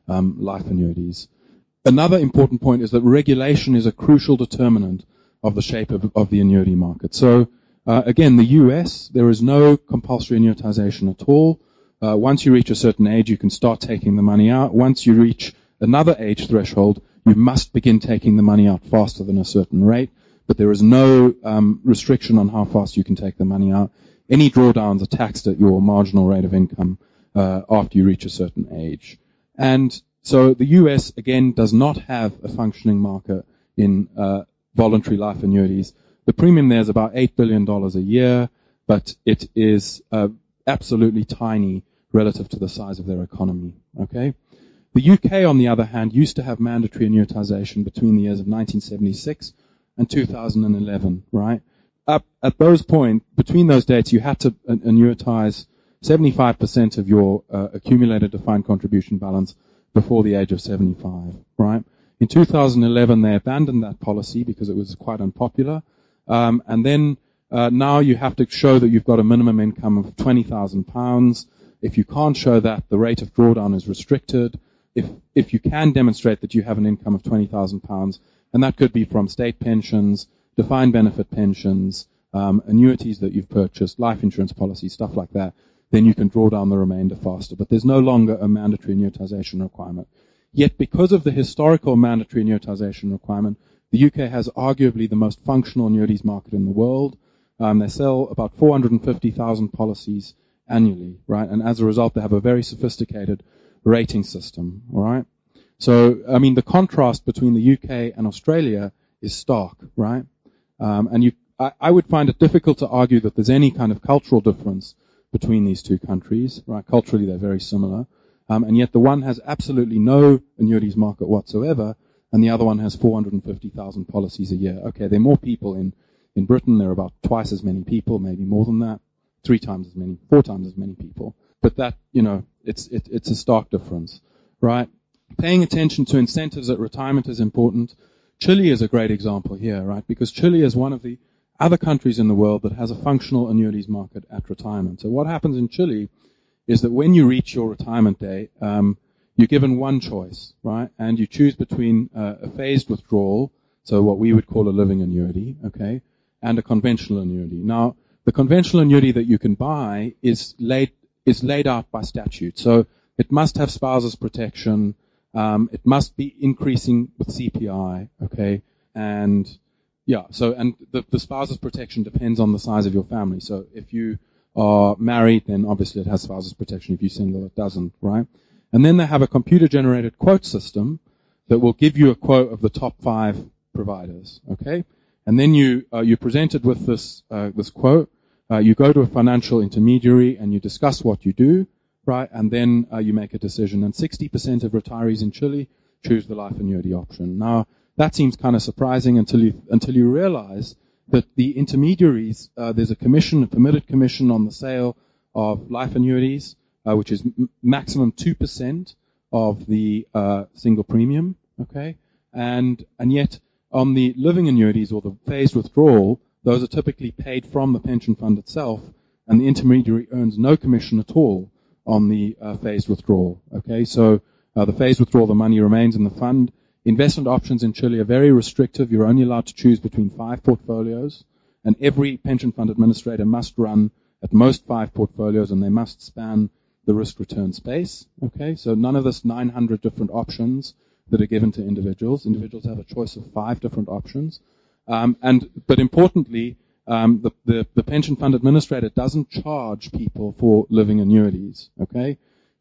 C: um, life annuities. Another important point is that regulation is a crucial determinant of the shape of, of the annuity market. So, uh, again, the U S, there is no compulsory annuitization at all. Uh, once you reach a certain age, you can start taking the money out. Once you reach another age threshold, you must begin taking the money out faster than a certain rate. But there is no um, restriction on how fast you can take the money out. Any drawdowns are taxed at your marginal rate of income uh, after you reach a certain age. And so the U S, again, does not have a functioning market in uh, voluntary life annuities. The premium there is about eight billion dollars a year, but it is uh, absolutely tiny relative to the size of their economy. Okay. The U K, on the other hand, used to have mandatory annuitization between the years of nineteen seventy-six and two thousand eleven, right? Up at those points, between those dates, you had to annuitize seventy-five percent of your uh, accumulated defined contribution balance before the age of seventy-five, right? In two thousand eleven, they abandoned that policy because it was quite unpopular. Um, and then uh, now you have to show that you've got a minimum income of twenty thousand pounds. If you can't show that, the rate of drawdown is restricted. If if you can demonstrate that you have an income of twenty thousand pounds, and that could be from state pensions, defined benefit pensions, um, annuities that you've purchased, life insurance policies, stuff like that, then you can draw down the remainder faster. But there's no longer a mandatory annuitization requirement. Yet because of the historical mandatory annuitization requirement, the U K has arguably the most functional annuities market in the world. Um, they sell about four hundred fifty thousand policies annually, right? And as a result, they have a very sophisticated rating system, all right? So, I mean, the contrast between the U K and Australia is stark, right? Um, and you, I, I would find it difficult to argue that there's any kind of cultural difference between these two countries, right? Culturally, they're very similar. Um, and yet the one has absolutely no annuities market whatsoever, and the other one has four hundred fifty thousand policies a year. Okay, there are more people in, in Britain. There are about twice as many people, maybe more than that, three times as many, four times as many people. But that, you know, it's it, it's a stark difference, right? Paying attention to incentives at retirement is important. Chile is a great example here, right? Because Chile is one of the other countries in the world that has a functional annuities market at retirement. So what happens in Chile is that when you reach your retirement day, um, you're given one choice, right? And you choose between uh, a phased withdrawal, so what we would call a living annuity, okay, and a conventional annuity. Now, the conventional annuity that you can buy is laid is laid out by statute. So it must have spouses protection. Um, it must be increasing with C P I, okay, and yeah. So and the, the spouses protection depends on the size of your family. So if you are married, then obviously it has spouses protection. If you're single, it doesn't, right? And then they have a computer-generated quote system that will give you a quote of the top five providers, okay? And then you uh, you're presented with this uh, this quote. Uh, you go to a financial intermediary and you discuss what you do, right? And then uh, you make a decision. And sixty percent of retirees in Chile choose the life annuity option. Now, that seems kind of surprising until you until you realize that the intermediaries, uh, there's a commission, a permitted commission on the sale of life annuities, uh, which is m- maximum two percent of the uh, single premium, okay? And and yet on the living annuities or the phased withdrawal, those are typically paid from the pension fund itself, and the intermediary earns no commission at all on the uh, phased withdrawal, okay? So uh, the phased withdrawal, the money remains in the fund. Investment options in Chile are very restrictive. You're only allowed to choose between five portfolios, and every pension fund administrator must run at most five portfolios, and they must span the risk-return space. Okay, so none of this nine hundred different options that are given to individuals. Individuals have a choice of five different options. Um, and but importantly, um, the, the, the pension fund administrator doesn't charge people for living annuities. Okay,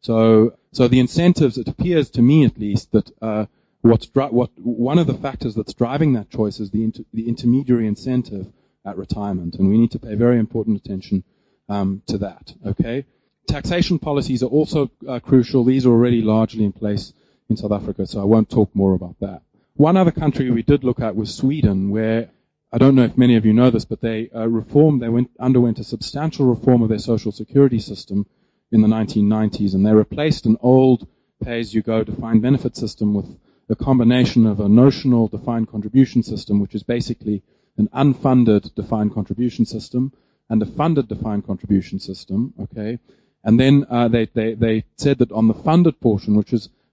C: so so the incentives, it appears to me at least, that uh, What's dri- what one of the factors that's driving that choice is the inter- the intermediary incentive at retirement, and we need to pay very important attention um, to that. Okay, taxation policies are also uh, crucial. These are already largely in place in South Africa, so I won't talk more about that. One other country we did look at was Sweden, where I don't know if many of you know this, but they uh, reformed. They went underwent a substantial reform of their social security system in the nineteen nineties, and they replaced an old pay-as-you-go defined benefit system with a combination of a notional defined contribution system, which is basically an unfunded defined contribution system, and a funded defined contribution system, okay? And then uh, they, they, they said that on the funded portion, which is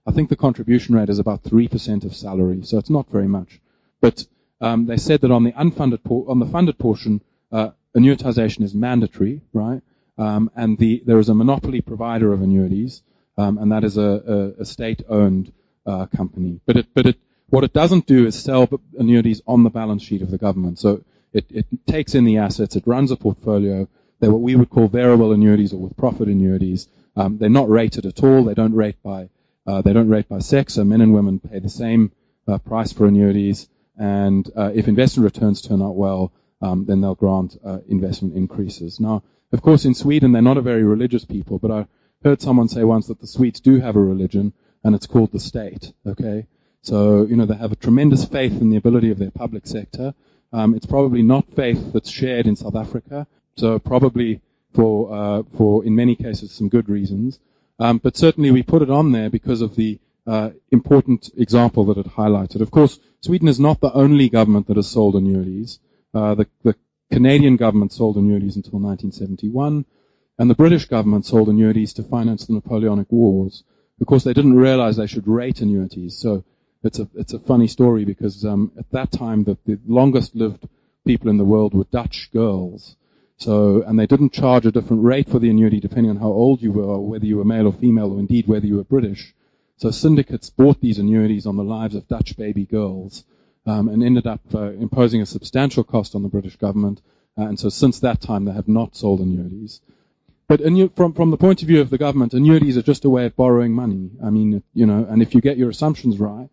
C: I think the contribution rate is about three percent of salary, so it's not very much. But um, they said that on the unfunded por- on the funded portion, uh, annuitization is mandatory, right? Um, and the there is a monopoly provider of annuities, um, and that is a, a, a state-owned uh, company. But it, but it, what it doesn't do is sell annuities on the balance sheet of the government. So it, it takes in the assets, it runs a portfolio. They're what we would call variable annuities or with-profit annuities. Um, they're not rated at all. They don't rate by uh, they don't rate by sex. So men and women pay the same uh, price for annuities. And uh, if investment returns turn out well, um, then they'll grant uh, investment increases. Now, of course, in Sweden, they're not a very religious people, but I heard someone say once that the Swedes do have a religion, and it's called the state, okay? So, you know, they have a tremendous faith in the ability of their public sector. Um, it's probably not faith that's shared in South Africa, so probably for, uh, for in many cases, some good reasons. Um, but certainly we put it on there because of the uh, important example that it highlighted. Of course, Sweden is not the only government that has sold annuities. Uh, the, the Canadian government sold annuities until nineteen seventy-one, and the British government sold annuities to finance the Napoleonic Wars. Of course, they didn't realize they should rate annuities. So it's a it's a funny story because um, at that time the, the longest-lived people in the world were Dutch girls. So and they didn't charge a different rate for the annuity depending on how old you were, or whether you were male or female, or indeed whether you were British. So syndicates bought these annuities on the lives of Dutch baby girls. Um, and ended up uh, imposing a substantial cost on the British government. Uh, and so since that time, they have not sold annuities. But annu- from, from the point of view of the government, annuities are just a way of borrowing money. I mean, you know, and if you get your assumptions right,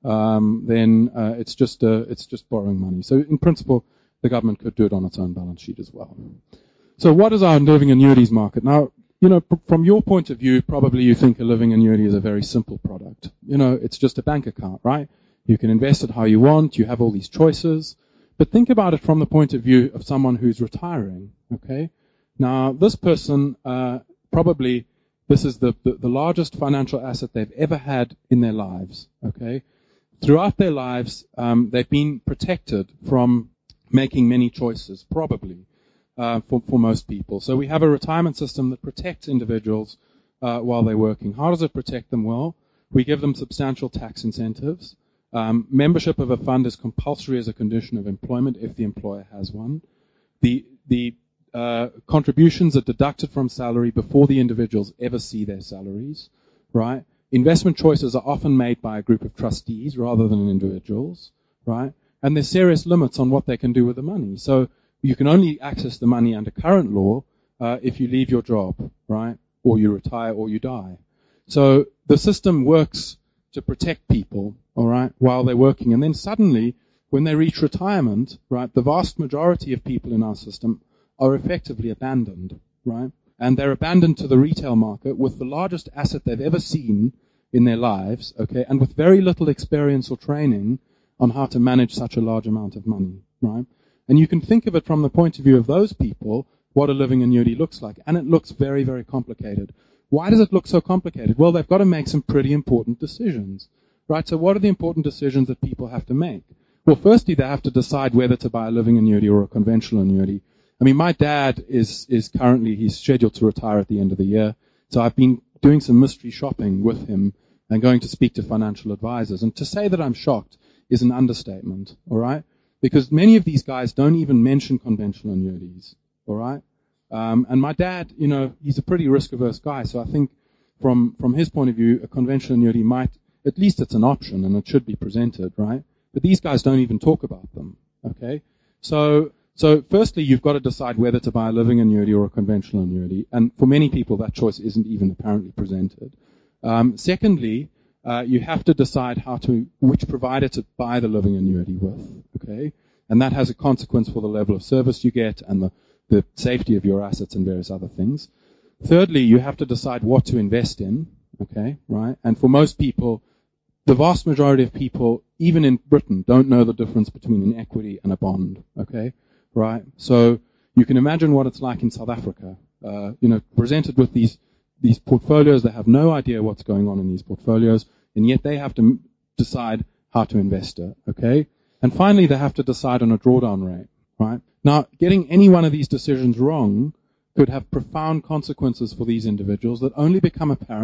C: um, then uh, it's just uh, it's just borrowing money. So in principle, the government could do it on its own balance sheet as well. So what is our living annuities market? Now, you know, pr- from your point of view, probably you think a living annuity is a very simple product. You know, it's just a bank account, right? You can invest it how you want. You have all these choices. But think about it from the point of view of someone who's retiring, okay? Now, this person, uh, probably, this is the, the, the largest financial asset they've ever had in their lives, okay? Throughout their lives, um, they've been protected from making many choices, probably, uh, for, for most people. So we have a retirement system that protects individuals uh, while they're working. How does it protect them? Well, we give them substantial tax incentives. Um, membership of a fund is compulsory as a condition of employment if the employer has one. The the uh, contributions are deducted from salary before the individuals ever see their salaries, right? Investment choices are often made by a group of trustees rather than individuals, right? And there's serious limits on what they can do with the money. So you can only access the money under current law uh, if you leave your job, right? Or you retire or you die. So the system works to protect people, all right, while they're working. And then suddenly, when they reach retirement, right, the vast majority of people in our system are effectively abandoned, right? And they're abandoned to the retail market with the largest asset they've ever seen in their lives, okay, and with very little experience or training on how to manage such a large amount of money, right? And you can think of it from the point of view of those people, what a living annuity looks like. And it looks very, very complicated. Why does it look so complicated? Well, they've got to make some pretty important decisions, right? So what are the important decisions that people have to make? Well, firstly, they have to decide whether to buy a living annuity or a conventional annuity. I mean, my dad is, is currently, he's scheduled to retire at the end of the year. So I've been doing some mystery shopping with him and going to speak to financial advisors. And to say that I'm shocked is an understatement, all right? Because many of these guys don't even mention conventional annuities, all right? Um, and my dad, you know, he's a pretty risk-averse guy, so I think from from his point of view, a conventional annuity might, at least it's an option and it should be presented, right? But these guys don't even talk about them, okay? So, so firstly, you've got to decide whether to buy a living annuity or a conventional annuity, and for many people, that choice isn't even apparently presented. Um, secondly, uh, you have to decide how to, which provider to buy the living annuity with, okay? And that has a consequence for the level of service you get and the the safety of your assets and various other things. Thirdly, you have to decide what to invest in, okay, right? And for most people, the vast majority of people, even in Britain, don't know the difference between an equity and a bond, okay, right? So you can imagine what it's like in South Africa. Uh, you know, presented with these these portfolios, they have no idea what's going on in these portfolios, and yet they have to m- decide how to invest it, okay? And finally, they have to decide on a drawdown rate, right? Now, getting any one of these decisions wrong could have profound consequences for these individuals that only become apparent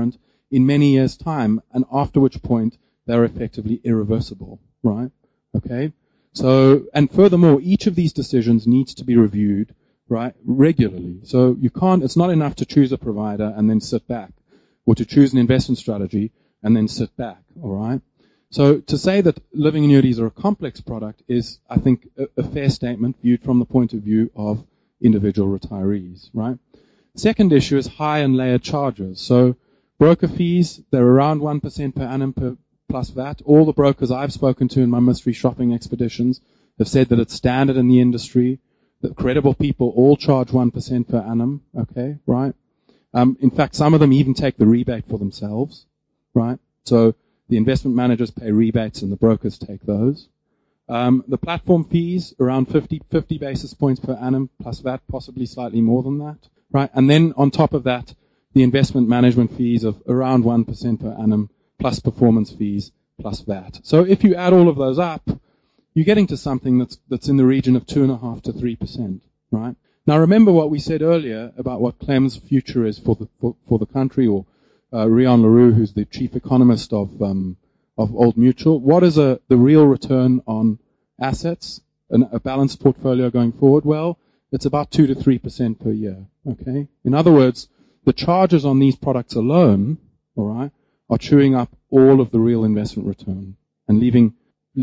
C: in many years' time, and after which point they're effectively irreversible, right? Okay? So, and furthermore, each of these decisions needs to be reviewed, right, regularly. So you can't, it's not enough to choose a provider and then sit back, or to choose an investment strategy and then sit back, all right? So to say that living annuities are a complex product is, I think, a, a fair statement viewed from the point of view of individual retirees, right? Second issue is high and layered charges. So broker fees, they're around one percent per annum per, plus V A T. All the brokers I've spoken to in my mystery shopping expeditions have said that it's standard in the industry, that credible people all charge one percent per annum, okay, right? Um, in fact, some of them even take the rebate for themselves, right? So the investment managers pay rebates and the brokers take those. Um, the platform fees, around fifty, fifty basis points per annum plus V A T, possibly slightly more than that, right? And then on top of that, the investment management fees of around one percent per annum plus performance fees plus V A T. So if you add all of those up, you're getting to something that's, that's in the region of two point five to three percent, right? Now remember what we said earlier about what Clem's future is for the, for, for the country, or uh, Rian LaRue, who's the chief economist of um, of Old Mutual. What is a, the real return on assets, an, a balanced portfolio going forward? Well, it's about two to three percent per year, okay? In other words, the charges on these products alone, all right, are chewing up all of the real investment return and leaving,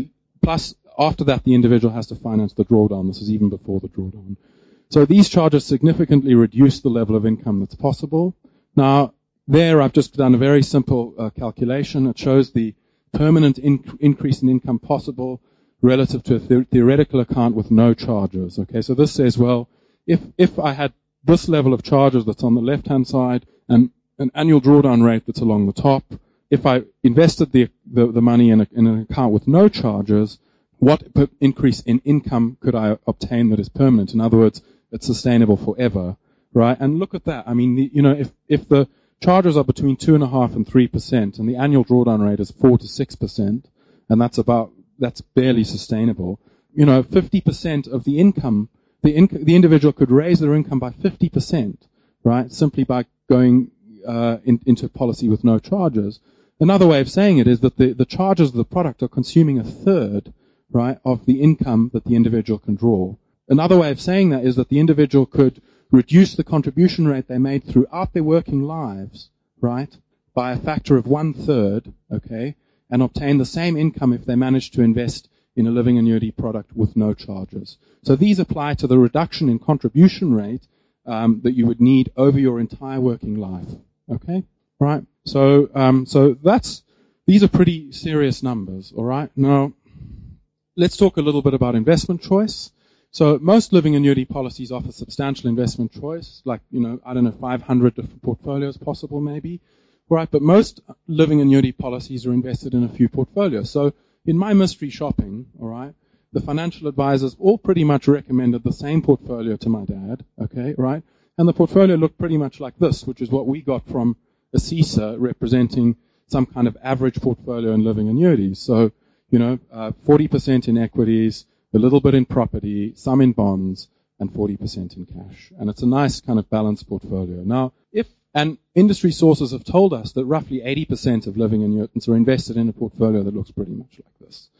C: plus after that the individual has to finance the drawdown. This is even before the drawdown. So these charges significantly reduce the level of income that's possible. Now, there I've just done a very simple uh, calculation. It shows the permanent in- increase in income possible relative to a the- theoretical account with no charges. Okay, so this says, well, if if I had this level of charges that's on the left-hand side and an annual drawdown rate that's along the top, if I invested the the, the money in, a, in an account with no charges, what increase in income could I obtain that is permanent? In other words, it's sustainable forever, right? And look at that. I mean, the, you know, if if the charges are between two and a half and three percent, and the annual drawdown rate is four to six percent, and that's about that's barely sustainable. You know, fifty percent of the income, the inc- the individual could raise their income by fifty percent, right? Simply by going uh, in, into a policy with no charges. Another way of saying it is that the, the charges of the product are consuming a third, right, of the income that the individual can draw. Another way of saying that is that the individual could reduce the contribution rate they made throughout their working lives, right, by a factor of one third, okay, and obtain the same income if they managed to invest in a living annuity product with no charges. So these apply to the reduction in contribution rate um, that you would need over your entire working life, okay, right? So, um, so that's these are pretty serious numbers, all right. Now, let's talk a little bit about investment choice. So most living annuity policies offer substantial investment choice, like, you know, I don't know, five hundred different portfolios possible maybe, right? But most living annuity policies are invested in a few portfolios. So in my mystery shopping, all right, the financial advisors all pretty much recommended the same portfolio to my dad, okay, right? And the portfolio looked pretty much like this, which is what we got from a C I S A representing some kind of average portfolio in living annuities. So, you know, uh, forty percent in equities, a little bit in property, some in bonds, and forty percent in cash. And it's a nice kind of balanced portfolio. Now, if, and industry sources have told us that roughly eighty percent of living annuitants are invested in a portfolio that looks pretty much like this.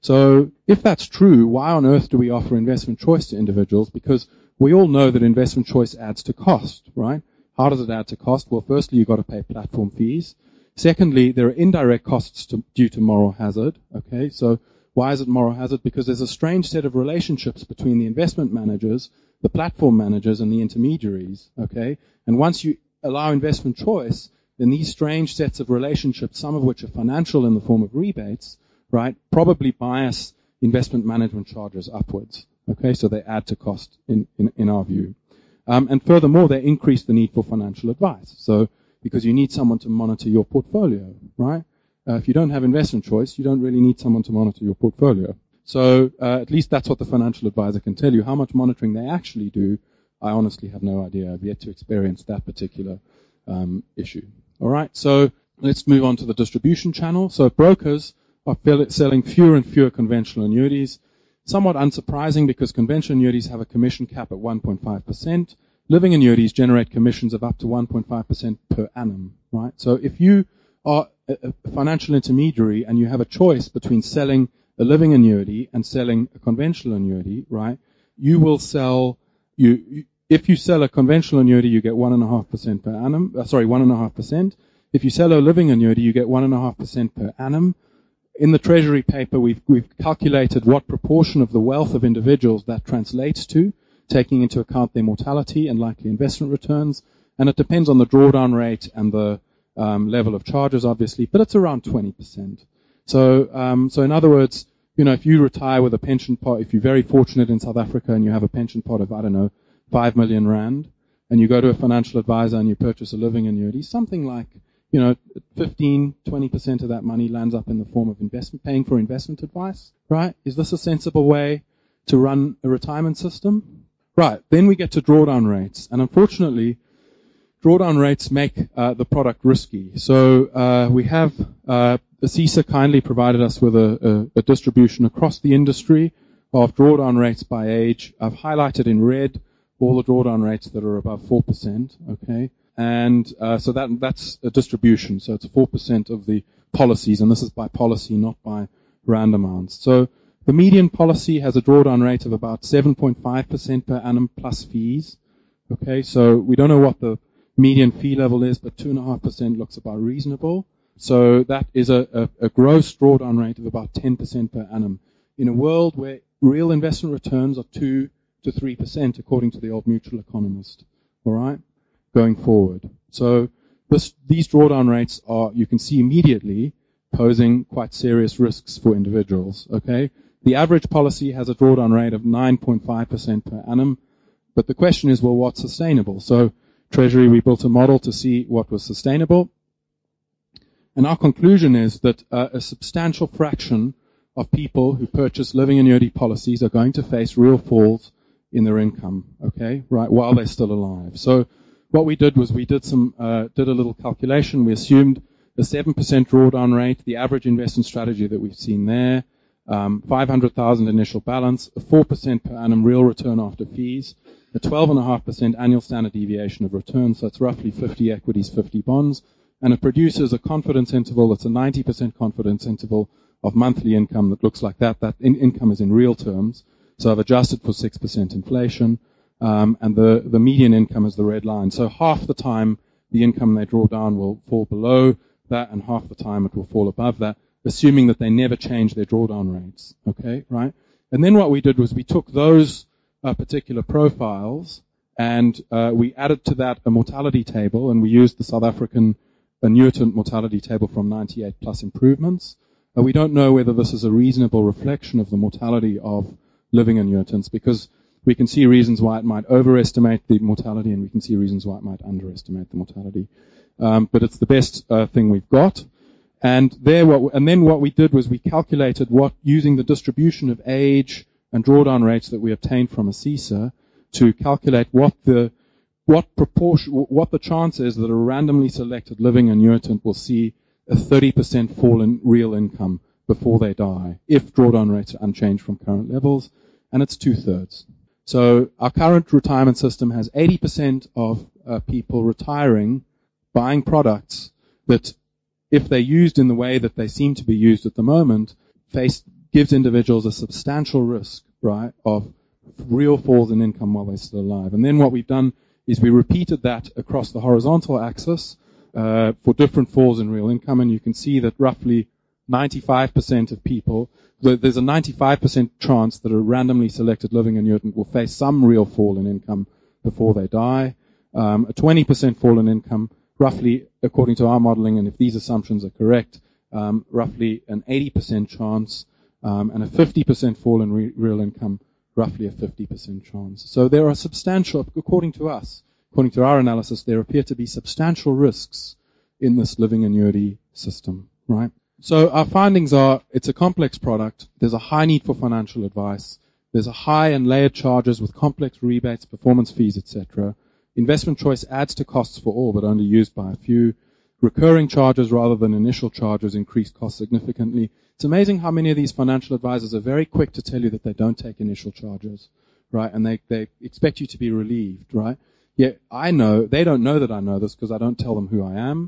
C: So if that's true, why on earth do we offer investment choice to individuals? Because we all know that investment choice adds to cost, right? How does it add to cost? Well, firstly, you've got to pay platform fees. Secondly, there are indirect costs to, due to moral hazard, okay? So why is it moral hazard? Because there's a strange set of relationships between the investment managers, the platform managers, and the intermediaries, okay? And once you allow investment choice, then these strange sets of relationships, some of which are financial in the form of rebates, right, probably bias investment management charges upwards, okay? So they add to cost in, in, in our view. Um, and furthermore, they increase the need for financial advice. So because you need someone to monitor your portfolio, right? Uh, if you don't have investment choice, you don't really need someone to monitor your portfolio. So uh, at least that's what the financial advisor can tell you. How much monitoring they actually do, I honestly have no idea. I've yet to experience that particular um, issue. All right, so let's move on to the distribution channel. So brokers are selling fewer and fewer conventional annuities. Somewhat unsurprising because conventional annuities have a commission cap at one point five percent. Living annuities generate commissions of up to one point five percent per annum, right? So if you are a, a financial intermediary and you have a choice between selling a living annuity and selling a conventional annuity, right? You will sell, you, you if you sell a conventional annuity, you get one and a half percent per annum, uh, sorry, one and a half percent. If you sell a living annuity, you get one and a half percent per annum. In the Treasury paper, we've, we've calculated what proportion of the wealth of individuals that translates to, taking into account their mortality and likely investment returns. And it depends on the drawdown rate and the um, level of charges, obviously, but it's around twenty percent. So, um, so in other words, you know, if you retire with a pension pot, if you're very fortunate in South Africa and you have a pension pot of, I don't know, five million rand, and you go to a financial advisor and you purchase a living annuity, something like, you know, fifteen, twenty percent of that money lands up in the form of investment, paying for investment advice, right? Is this a sensible way to run a retirement system? Right. Then we get to drawdown rates. And unfortunately, drawdown rates make uh, the product risky. So uh, we have, uh, ASISA kindly provided us with a, a, a distribution across the industry of drawdown rates by age. I've highlighted in red all the drawdown rates that are above four percent, okay? And uh, so that that's a distribution. So it's four percent of the policies, and this is by policy, not by rand amounts. So the median policy has a drawdown rate of about seven point five percent per annum plus fees. Okay, so we don't know what the median fee level is, but two point five percent looks about reasonable. So that is a, a, a gross drawdown rate of about ten percent per annum. In a world where real investment returns are two to three percent, according to the old mutual economist. All right? Going forward. So this, these drawdown rates are, you can see immediately, posing quite serious risks for individuals. Okay? The average policy has a drawdown rate of nine point five percent per annum, but the question is, well, what's sustainable? So Treasury, we built a model to see what was sustainable, and our conclusion is that uh, a substantial fraction of people who purchase living annuity policies are going to face real falls in their income, okay, right, while they're still alive. So what we did was we did some, uh, did a little calculation. We assumed a seven percent drawdown rate, the average investment strategy that we've seen there, um, five hundred thousand initial balance, a four percent per annum real return after fees, a twelve point five percent annual standard deviation of return, so it's roughly fifty equities, fifty bonds, and it produces a confidence interval that's a ninety percent confidence interval of monthly income that looks like that. That in- income is in real terms, so I've adjusted for six percent inflation. Um, and the, the median income is the red line. So half the time the income they draw down will fall below that, and half the time it will fall above that, assuming that they never change their drawdown rates. Okay, right? And then what we did was we took those uh, particular profiles and uh, we added to that a mortality table, and we used the South African annuitant mortality table from ninety-eight plus improvements. Uh, we don't know whether this is a reasonable reflection of the mortality of living annuitants, because we can see reasons why it might overestimate the mortality, and we can see reasons why it might underestimate the mortality. Um, but it's the best uh, thing we've got. And there, what, and then what we did was we calculated what, using the distribution of age and drawdown rates that we obtained from ASISA, to calculate what the what proportion, what the chance is that a randomly selected living annuitant will see a thirty percent fall in real income before they die, if drawdown rates are unchanged from current levels, and it's two-thirds. So our current retirement system has eighty percent of uh, people retiring, buying products that, if they're used in the way that they seem to be used at the moment, face, gives individuals a substantial risk, right, of real falls in income while they're still alive. And then what we've done is we repeated that across the horizontal axis uh, for different falls in real income, and you can see that roughly ninety-five percent of people, there's a ninety-five percent chance that a randomly selected living annuitant will face some real fall in income before they die. Um, a twenty percent fall in income, roughly, according to our modeling, and if these assumptions are correct, um, roughly an eighty percent chance, um, and a fifty percent fall in re- real income, roughly a fifty percent chance. So there are substantial, according to us, according to our analysis, there appear to be substantial risks in this living annuity system, right? So our findings are, it's a complex product. There's a high need for financial advice. There's a high and layered charges with complex rebates, performance fees, et cetera. Investment choice adds to costs for all, but only used by a few. Recurring charges rather than initial charges increase costs significantly. It's amazing how many of these financial advisors are very quick to tell you that they don't take initial charges, right? And they, they expect you to be relieved, right? Yet I know, they don't know that I know this because I don't tell them who I am.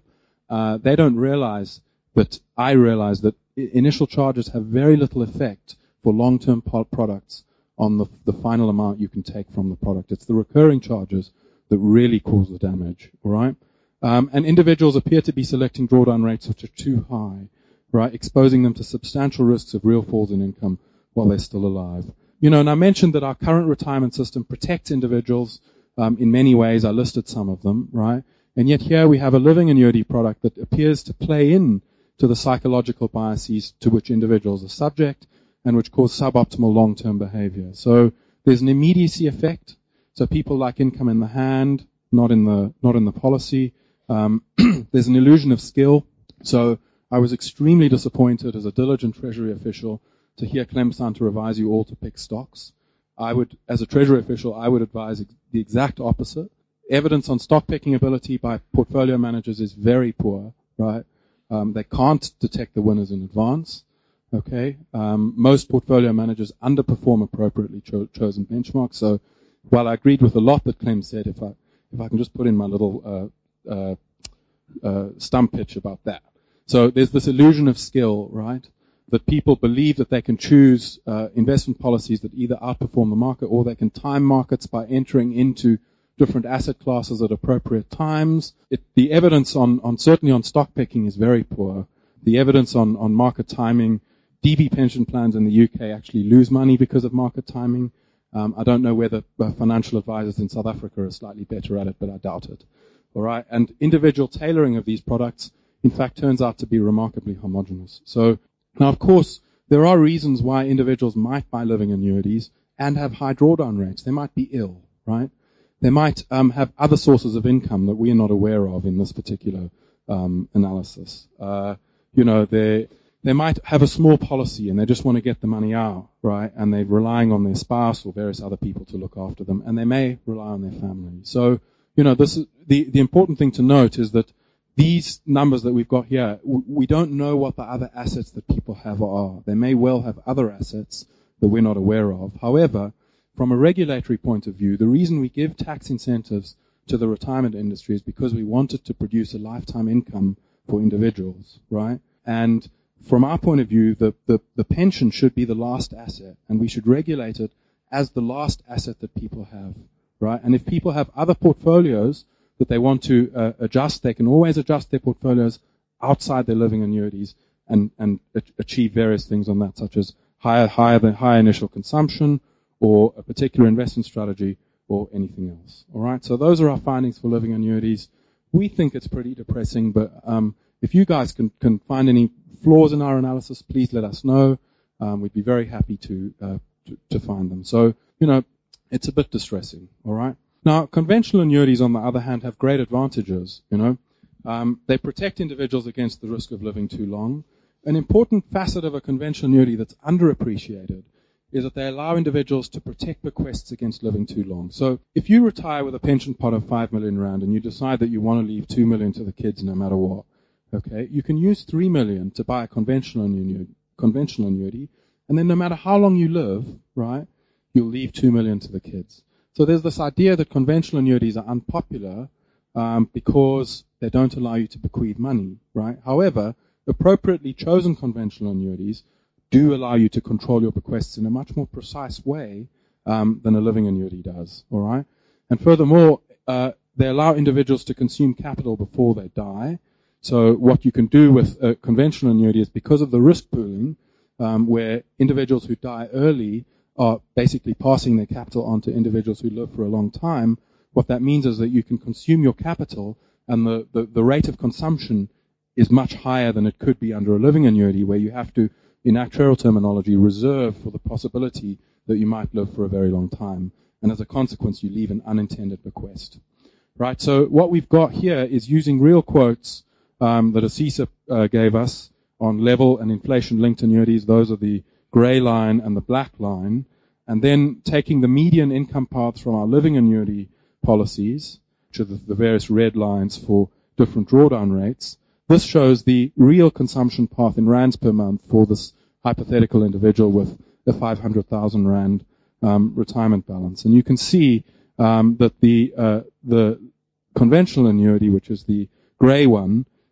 C: uh, they don't realize that I realize that I- initial charges have very little effect for long-term po- products on the, the final amount you can take from the product. It's the recurring charges that really cause the damage, all right? Um, and individuals appear to be selecting drawdown rates which are too high, right, exposing them to substantial risks of real falls in income while they're still alive. You know, and I mentioned that our current retirement system protects individuals um, in many ways. I listed some of them, right? And yet here we have a living annuity product that appears to play in to the psychological biases to which individuals are subject and which cause suboptimal long-term behavior. So there's an immediacy effect. So people like income in the hand, not in the not in the policy. Um, there's an illusion of skill. So I was extremely disappointed as a diligent Treasury official to hear Clem San to advise you all to pick stocks. I would, as a Treasury official, I would advise the exact opposite. Evidence on stock picking ability by portfolio managers is very poor, right? Um, they can't detect the winners in advance. Okay, um, most portfolio managers underperform appropriately cho- chosen benchmarks. So, while I agreed with a lot that Clem said, if I if I can just put in my little uh, uh, uh, stump pitch about that. So there's this illusion of skill, right? That people believe that they can choose uh, investment policies that either outperform the market or they can time markets by entering into different asset classes at appropriate times. It, the evidence on, on certainly on stock picking is very poor. The evidence on, on market timing. D B pension plans in the U K actually lose money because of market timing. Um, I don't know whether uh, financial advisors in South Africa are slightly better at it, but I doubt it. All right, and individual tailoring of these products, in fact, turns out to be remarkably homogeneous. So now, of course, there are reasons why individuals might buy living annuities and have high drawdown rates. They might be ill, right? They might um, have other sources of income that we are not aware of in this particular um, analysis. Uh, you know, they. They might have a small policy and they just want to get the money out, right? And they're relying on their spouse or various other people to look after them, and they may rely on their family. So, you know, this is the, the important thing to note is that these numbers that we've got here, we don't know what the other assets that people have are. They may well have other assets that we're not aware of. However, from a regulatory point of view, the reason we give tax incentives to the retirement industry is because we wanted to produce a lifetime income for individuals, right? And from our point of view, the, the, the pension should be the last asset, and we should regulate it as the last asset that people have, right? And if people have other portfolios that they want to uh, adjust, they can always adjust their portfolios outside their living annuities and, and achieve various things on that, such as higher, higher than higher initial consumption or a particular investment strategy or anything else. All right. So those are our findings for living annuities. We think it's pretty depressing, but um, if you guys can, can find any flaws in our analysis, please let us know. Um, we'd be very happy to, uh, to to find them. So, you know, it's a bit distressing, all right? Now, conventional annuities, on the other hand, have great advantages, you know. Um, they protect individuals against the risk of living too long. An important facet of a conventional annuity that's underappreciated is that they allow individuals to protect bequests against living too long. So if you retire with a pension pot of five million rand and you decide that you want to leave two million to the kids no matter what, okay, you can use three million to buy a conventional annuity, conventional annuity, and then no matter how long you live, right, you'll leave two million to the kids. So there's this idea that conventional annuities are unpopular um, because they don't allow you to bequeath money, right? However, appropriately chosen conventional annuities do allow you to control your bequests in a much more precise way um, than a living annuity does, all right? And furthermore, uh, they allow individuals to consume capital before they die. So what you can do with a conventional annuity is because of the risk pooling, um, where individuals who die early are basically passing their capital on to individuals who live for a long time, what that means is that you can consume your capital and the, the, the rate of consumption is much higher than it could be under a living annuity where you have to, in actuarial terminology, reserve for the possibility that you might live for a very long time. And as a consequence, you leave an unintended bequest. Right? So what we've got here is using real quotes um, that ASISA uh, gave us on level and inflation-linked annuities. Those are the gray line and the black line. And then taking the median income paths from our living annuity policies, which are the, the various red lines for different drawdown rates. This shows the real consumption path in rands per month for this hypothetical individual with a five hundred thousand rand um, retirement balance. And you can see um, that the uh, the conventional annuity, which is the gray one,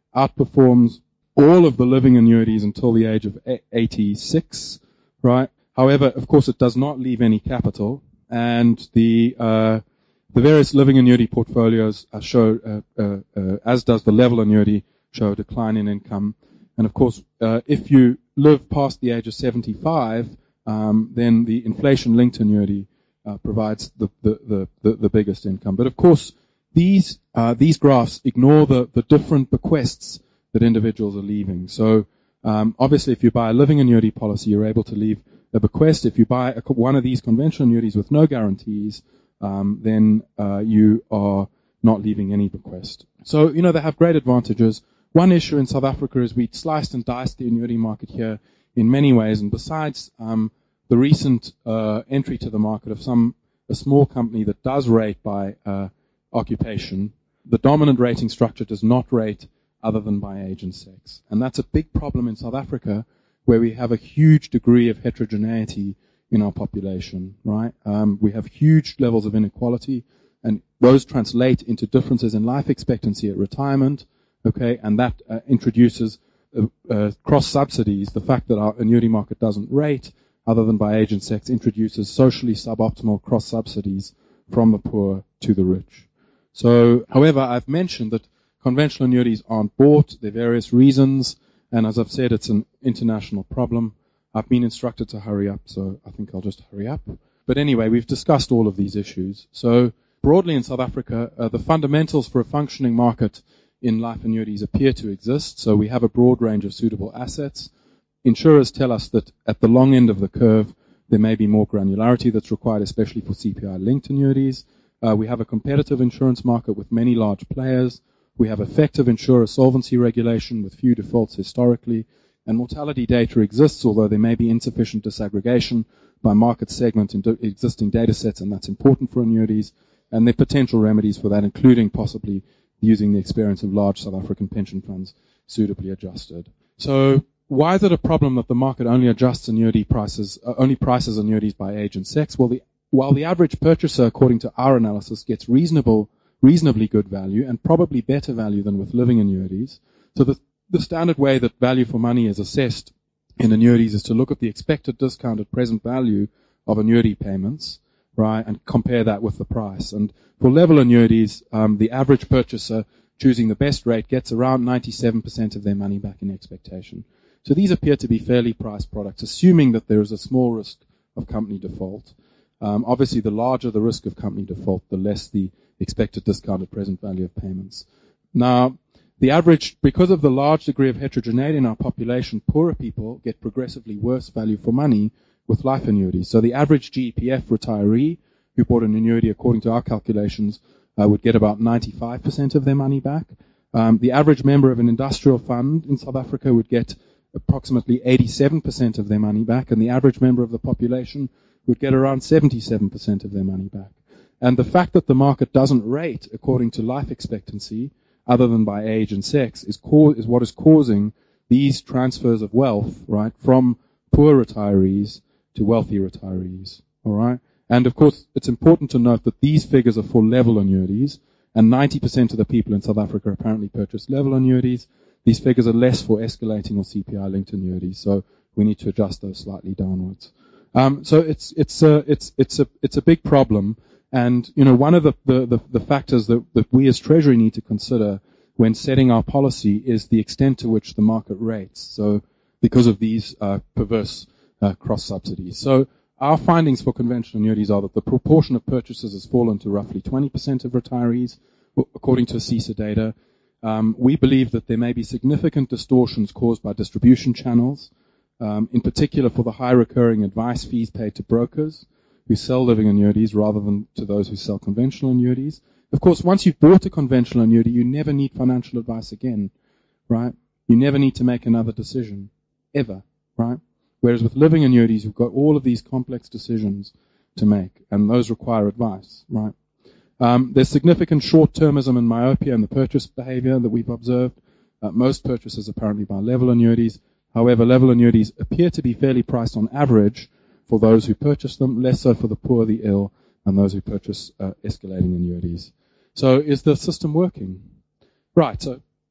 C: outperforms all of the living annuities until the age of eighty-six, right? However, of course, it does not leave any capital, and the uh, the various living annuity portfolios show, uh, uh, uh, as does the level annuity, show a decline in income. And of course, uh, if you live past the age of seventy-five, um, then the inflation-linked annuity uh, provides the, the, the, the biggest income. But of course, these uh, these graphs ignore the, the different bequests that individuals are leaving. So um, obviously, if you buy a living annuity policy, you're able to leave a bequest. If you buy a, one of these conventional annuities with no guarantees, um, then uh, you are not leaving any bequest. So, you know, they have great advantages. One issue in South Africa is we sliced and diced the annuity market here in many ways, and besides um, the recent uh, entry to the market of some a small company that does rate by uh, occupation, the dominant rating structure does not rate other than by age and sex. And that's a big problem in South Africa, where we have a huge degree of heterogeneity in our population, right? Um, we have huge levels of inequality, and those translate into differences in life expectancy at retirement, okay? And that uh, introduces uh, uh, cross-subsidies. The fact that our annuity market doesn't rate other than by age and sex introduces socially suboptimal cross-subsidies from the poor to the rich. So, however, I've mentioned that conventional annuities aren't bought. There are various reasons. And as I've said, it's an international problem. I've been instructed to hurry up, so I think I'll just hurry up. But anyway, we've discussed all of these issues. So broadly in South Africa, uh, the fundamentals for a functioning market in life annuities appear to exist. So we have a broad range of suitable assets. Insurers tell us that at the long end of the curve, there may be more granularity that's required, especially for C P I-linked annuities. Uh, we have a competitive insurance market with many large players. We have effective insurer solvency regulation with few defaults historically, and mortality data exists, although there may be insufficient disaggregation by market segment in existing data sets, and that's important for annuities, and there are potential remedies for that, including possibly using the experience of large South African pension funds suitably adjusted. So why is it a problem that the market only adjusts annuity prices, uh, only prices annuities by age and sex? Well, the, while the average purchaser, according to our analysis, gets reasonable reasonably good value and probably better value than with living annuities. So the, the standard way that value for money is assessed in annuities is to look at the expected discounted present value of annuity payments, right, and compare that with the price. And for level annuities, um, the average purchaser choosing the best rate gets around ninety-seven percent of their money back in expectation. So these appear to be fairly priced products, assuming that there is a small risk of company default. Um, obviously, the larger the risk of company default, the less the expected discounted present value of payments. Now, the average, because of the large degree of heterogeneity in our population, poorer people get progressively worse value for money with life annuities. So the average G E P F retiree who bought an annuity, according to our calculations, uh, would get about ninety-five percent of their money back. Um, the average member of an industrial fund in South Africa would get approximately eighty-seven percent of their money back, and the average member of the population would get around seventy-seven percent of their money back. And the fact that the market doesn't rate according to life expectancy, other than by age and sex, is, co- is what is causing these transfers of wealth, right, from poor retirees to wealthy retirees, all right? And, of course, it's important to note that these figures are for level annuities, and ninety percent of the people in South Africa apparently purchase level annuities. These figures are less for escalating or C P I-linked annuities, so we need to adjust those slightly downwards. Um, so it's it's a it's it's a it's a big problem. And, you know, one of the, the, the, the factors that, that we as Treasury need to consider when setting our policy is the extent to which the market rates. So because of these uh, perverse uh, cross-subsidies. So our findings for conventional annuities are that the proportion of purchases has fallen to roughly twenty percent of retirees, according to CISA data. Um, we believe that there may be significant distortions caused by distribution channels, um, in particular for the high recurring advice fees paid to brokers who sell living annuities rather than to those who sell conventional annuities. Of course, once you've bought a conventional annuity, you never need financial advice again, right? You never need to make another decision, ever, right? Whereas with living annuities, you've got all of these complex decisions to make, and those require advice, right? Um, there's significant short-termism and myopia in the purchase behavior that we've observed. Uh, most purchases apparently buy level annuities. However, level annuities appear to be fairly priced on average for those who purchase them, less so for the poor, the ill, and those who purchase uh, escalating annuities. So is the system working? Right, so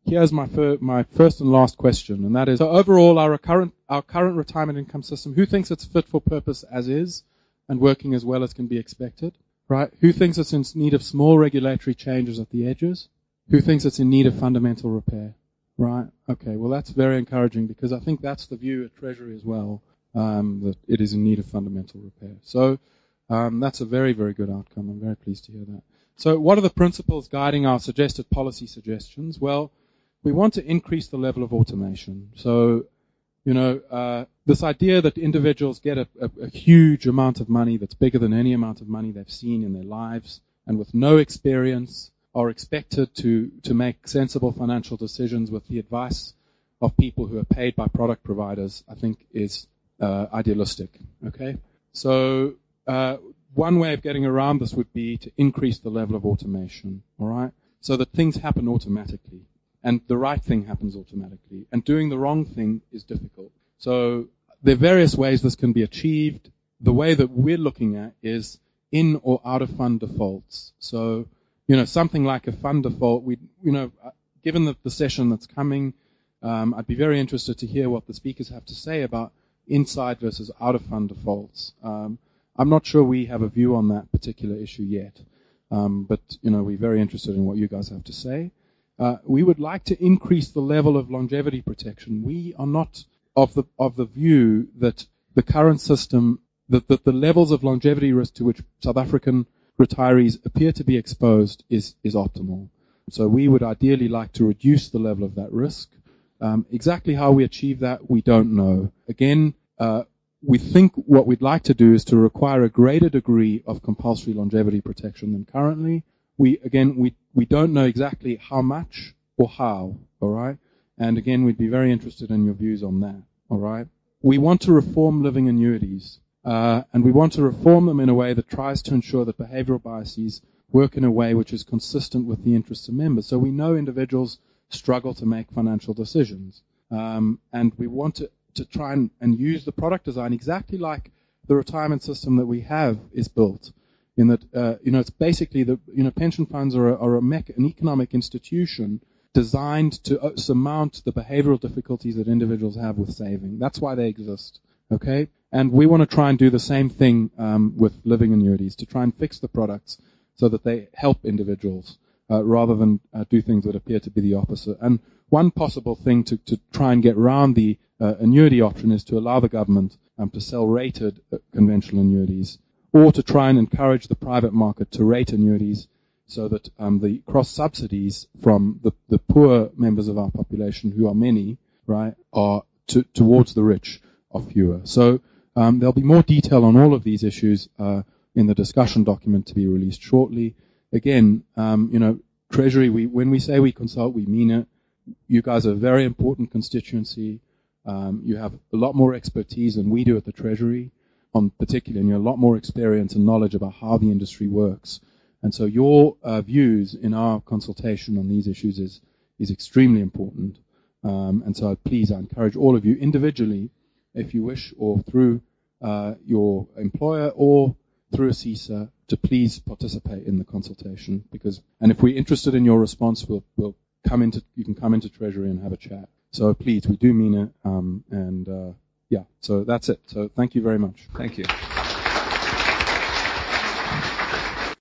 C: here's my fir- my first and last question, and that is: so overall, our current our current retirement income system, who thinks it's fit for purpose as is, and working as well as can be expected? Right? Who thinks it's in need of small regulatory changes at the edges? Who thinks it's in need of fundamental repair? Right? Okay. Well, that's very encouraging, because I think that's the view at Treasury as well, um, that it is in need of fundamental repair. So um, that's a very, very good outcome. I'm very pleased to hear that. So what are the principles guiding our suggested policy suggestions? Well, we want to increase the level of automation. So, you know, uh, this idea that individuals get a, a, a huge amount of money that's bigger than any amount of money they've seen in their lives, and with no experience are expected to, to make sensible financial decisions with the advice of people who are paid by product providers, I think is uh, idealistic. Okay? So uh, one way of getting around this would be to increase the level of automation, all right? So that things happen automatically, and the right thing happens automatically, and doing the wrong thing is difficult. So there are various ways this can be achieved. The way that we're looking at is in or out of fund defaults. So, you know, something like a fund default, we, you know, given the, the session that's coming, um, I'd be very interested to hear what the speakers have to say about inside versus out of fund defaults. Um, I'm not sure we have a view on that particular issue yet, um, but, you know, we're very interested in what you guys have to say. Uh, we would like to increase the level of longevity protection. We are not of the of the view that the current system, that, that the levels of longevity risk to which South African retirees appear to be exposed is, is optimal. So we would ideally like to reduce the level of that risk. Um, exactly how we achieve that, we don't know. Again, uh, we think what we'd like to do is to require a greater degree of compulsory longevity protection than currently. We, again, we, we don't know exactly how much or how, all right? And again, we'd be very interested in your views on that, all right? We want to reform living annuities. Uh, and we want to reform them in a way that tries to ensure that behavioral biases work in a way which is consistent with the interests of members. So we know individuals struggle to make financial decisions. Um, and we want to, to try and, and use the product design exactly like the retirement system that we have is built. In that, uh, you know, it's basically the, you know, pension funds are, a, are a mech, an economic institution designed to uh, surmount the behavioral difficulties that individuals have with saving. That's why they exist. Okay? And we want to try and do the same thing um, with living annuities, to try and fix the products so that they help individuals uh, rather than uh, do things that appear to be the opposite. And one possible thing to, to try and get around the uh, annuity option is to allow the government um, to sell rated uh, conventional annuities, or to try and encourage the private market to rate annuities so that um, the cross-subsidies from the, the poor members of our population, who are many, right, are to, towards the rich are fewer. So um, there'll be more detail on all of these issues uh, in the discussion document to be released shortly. Again, um, you know, Treasury, we, when we say we consult, we mean it. You guys are a very important constituency. Um, you have a lot more expertise than we do at the Treasury, on particularly, and you have a lot more experience and knowledge about how the industry works. And so your uh, views in our consultation on these issues is, is extremely important. Um, and so please, I encourage all of you individually, if you wish, or through uh, your employer or through a C I S A, to please participate in the consultation. Because, and if we're interested in your response, we'll, we'll come into, you can come into Treasury and have a chat. So please, we do mean it. Um, and uh, yeah, so that's it. So thank you very much.
B: Thank you.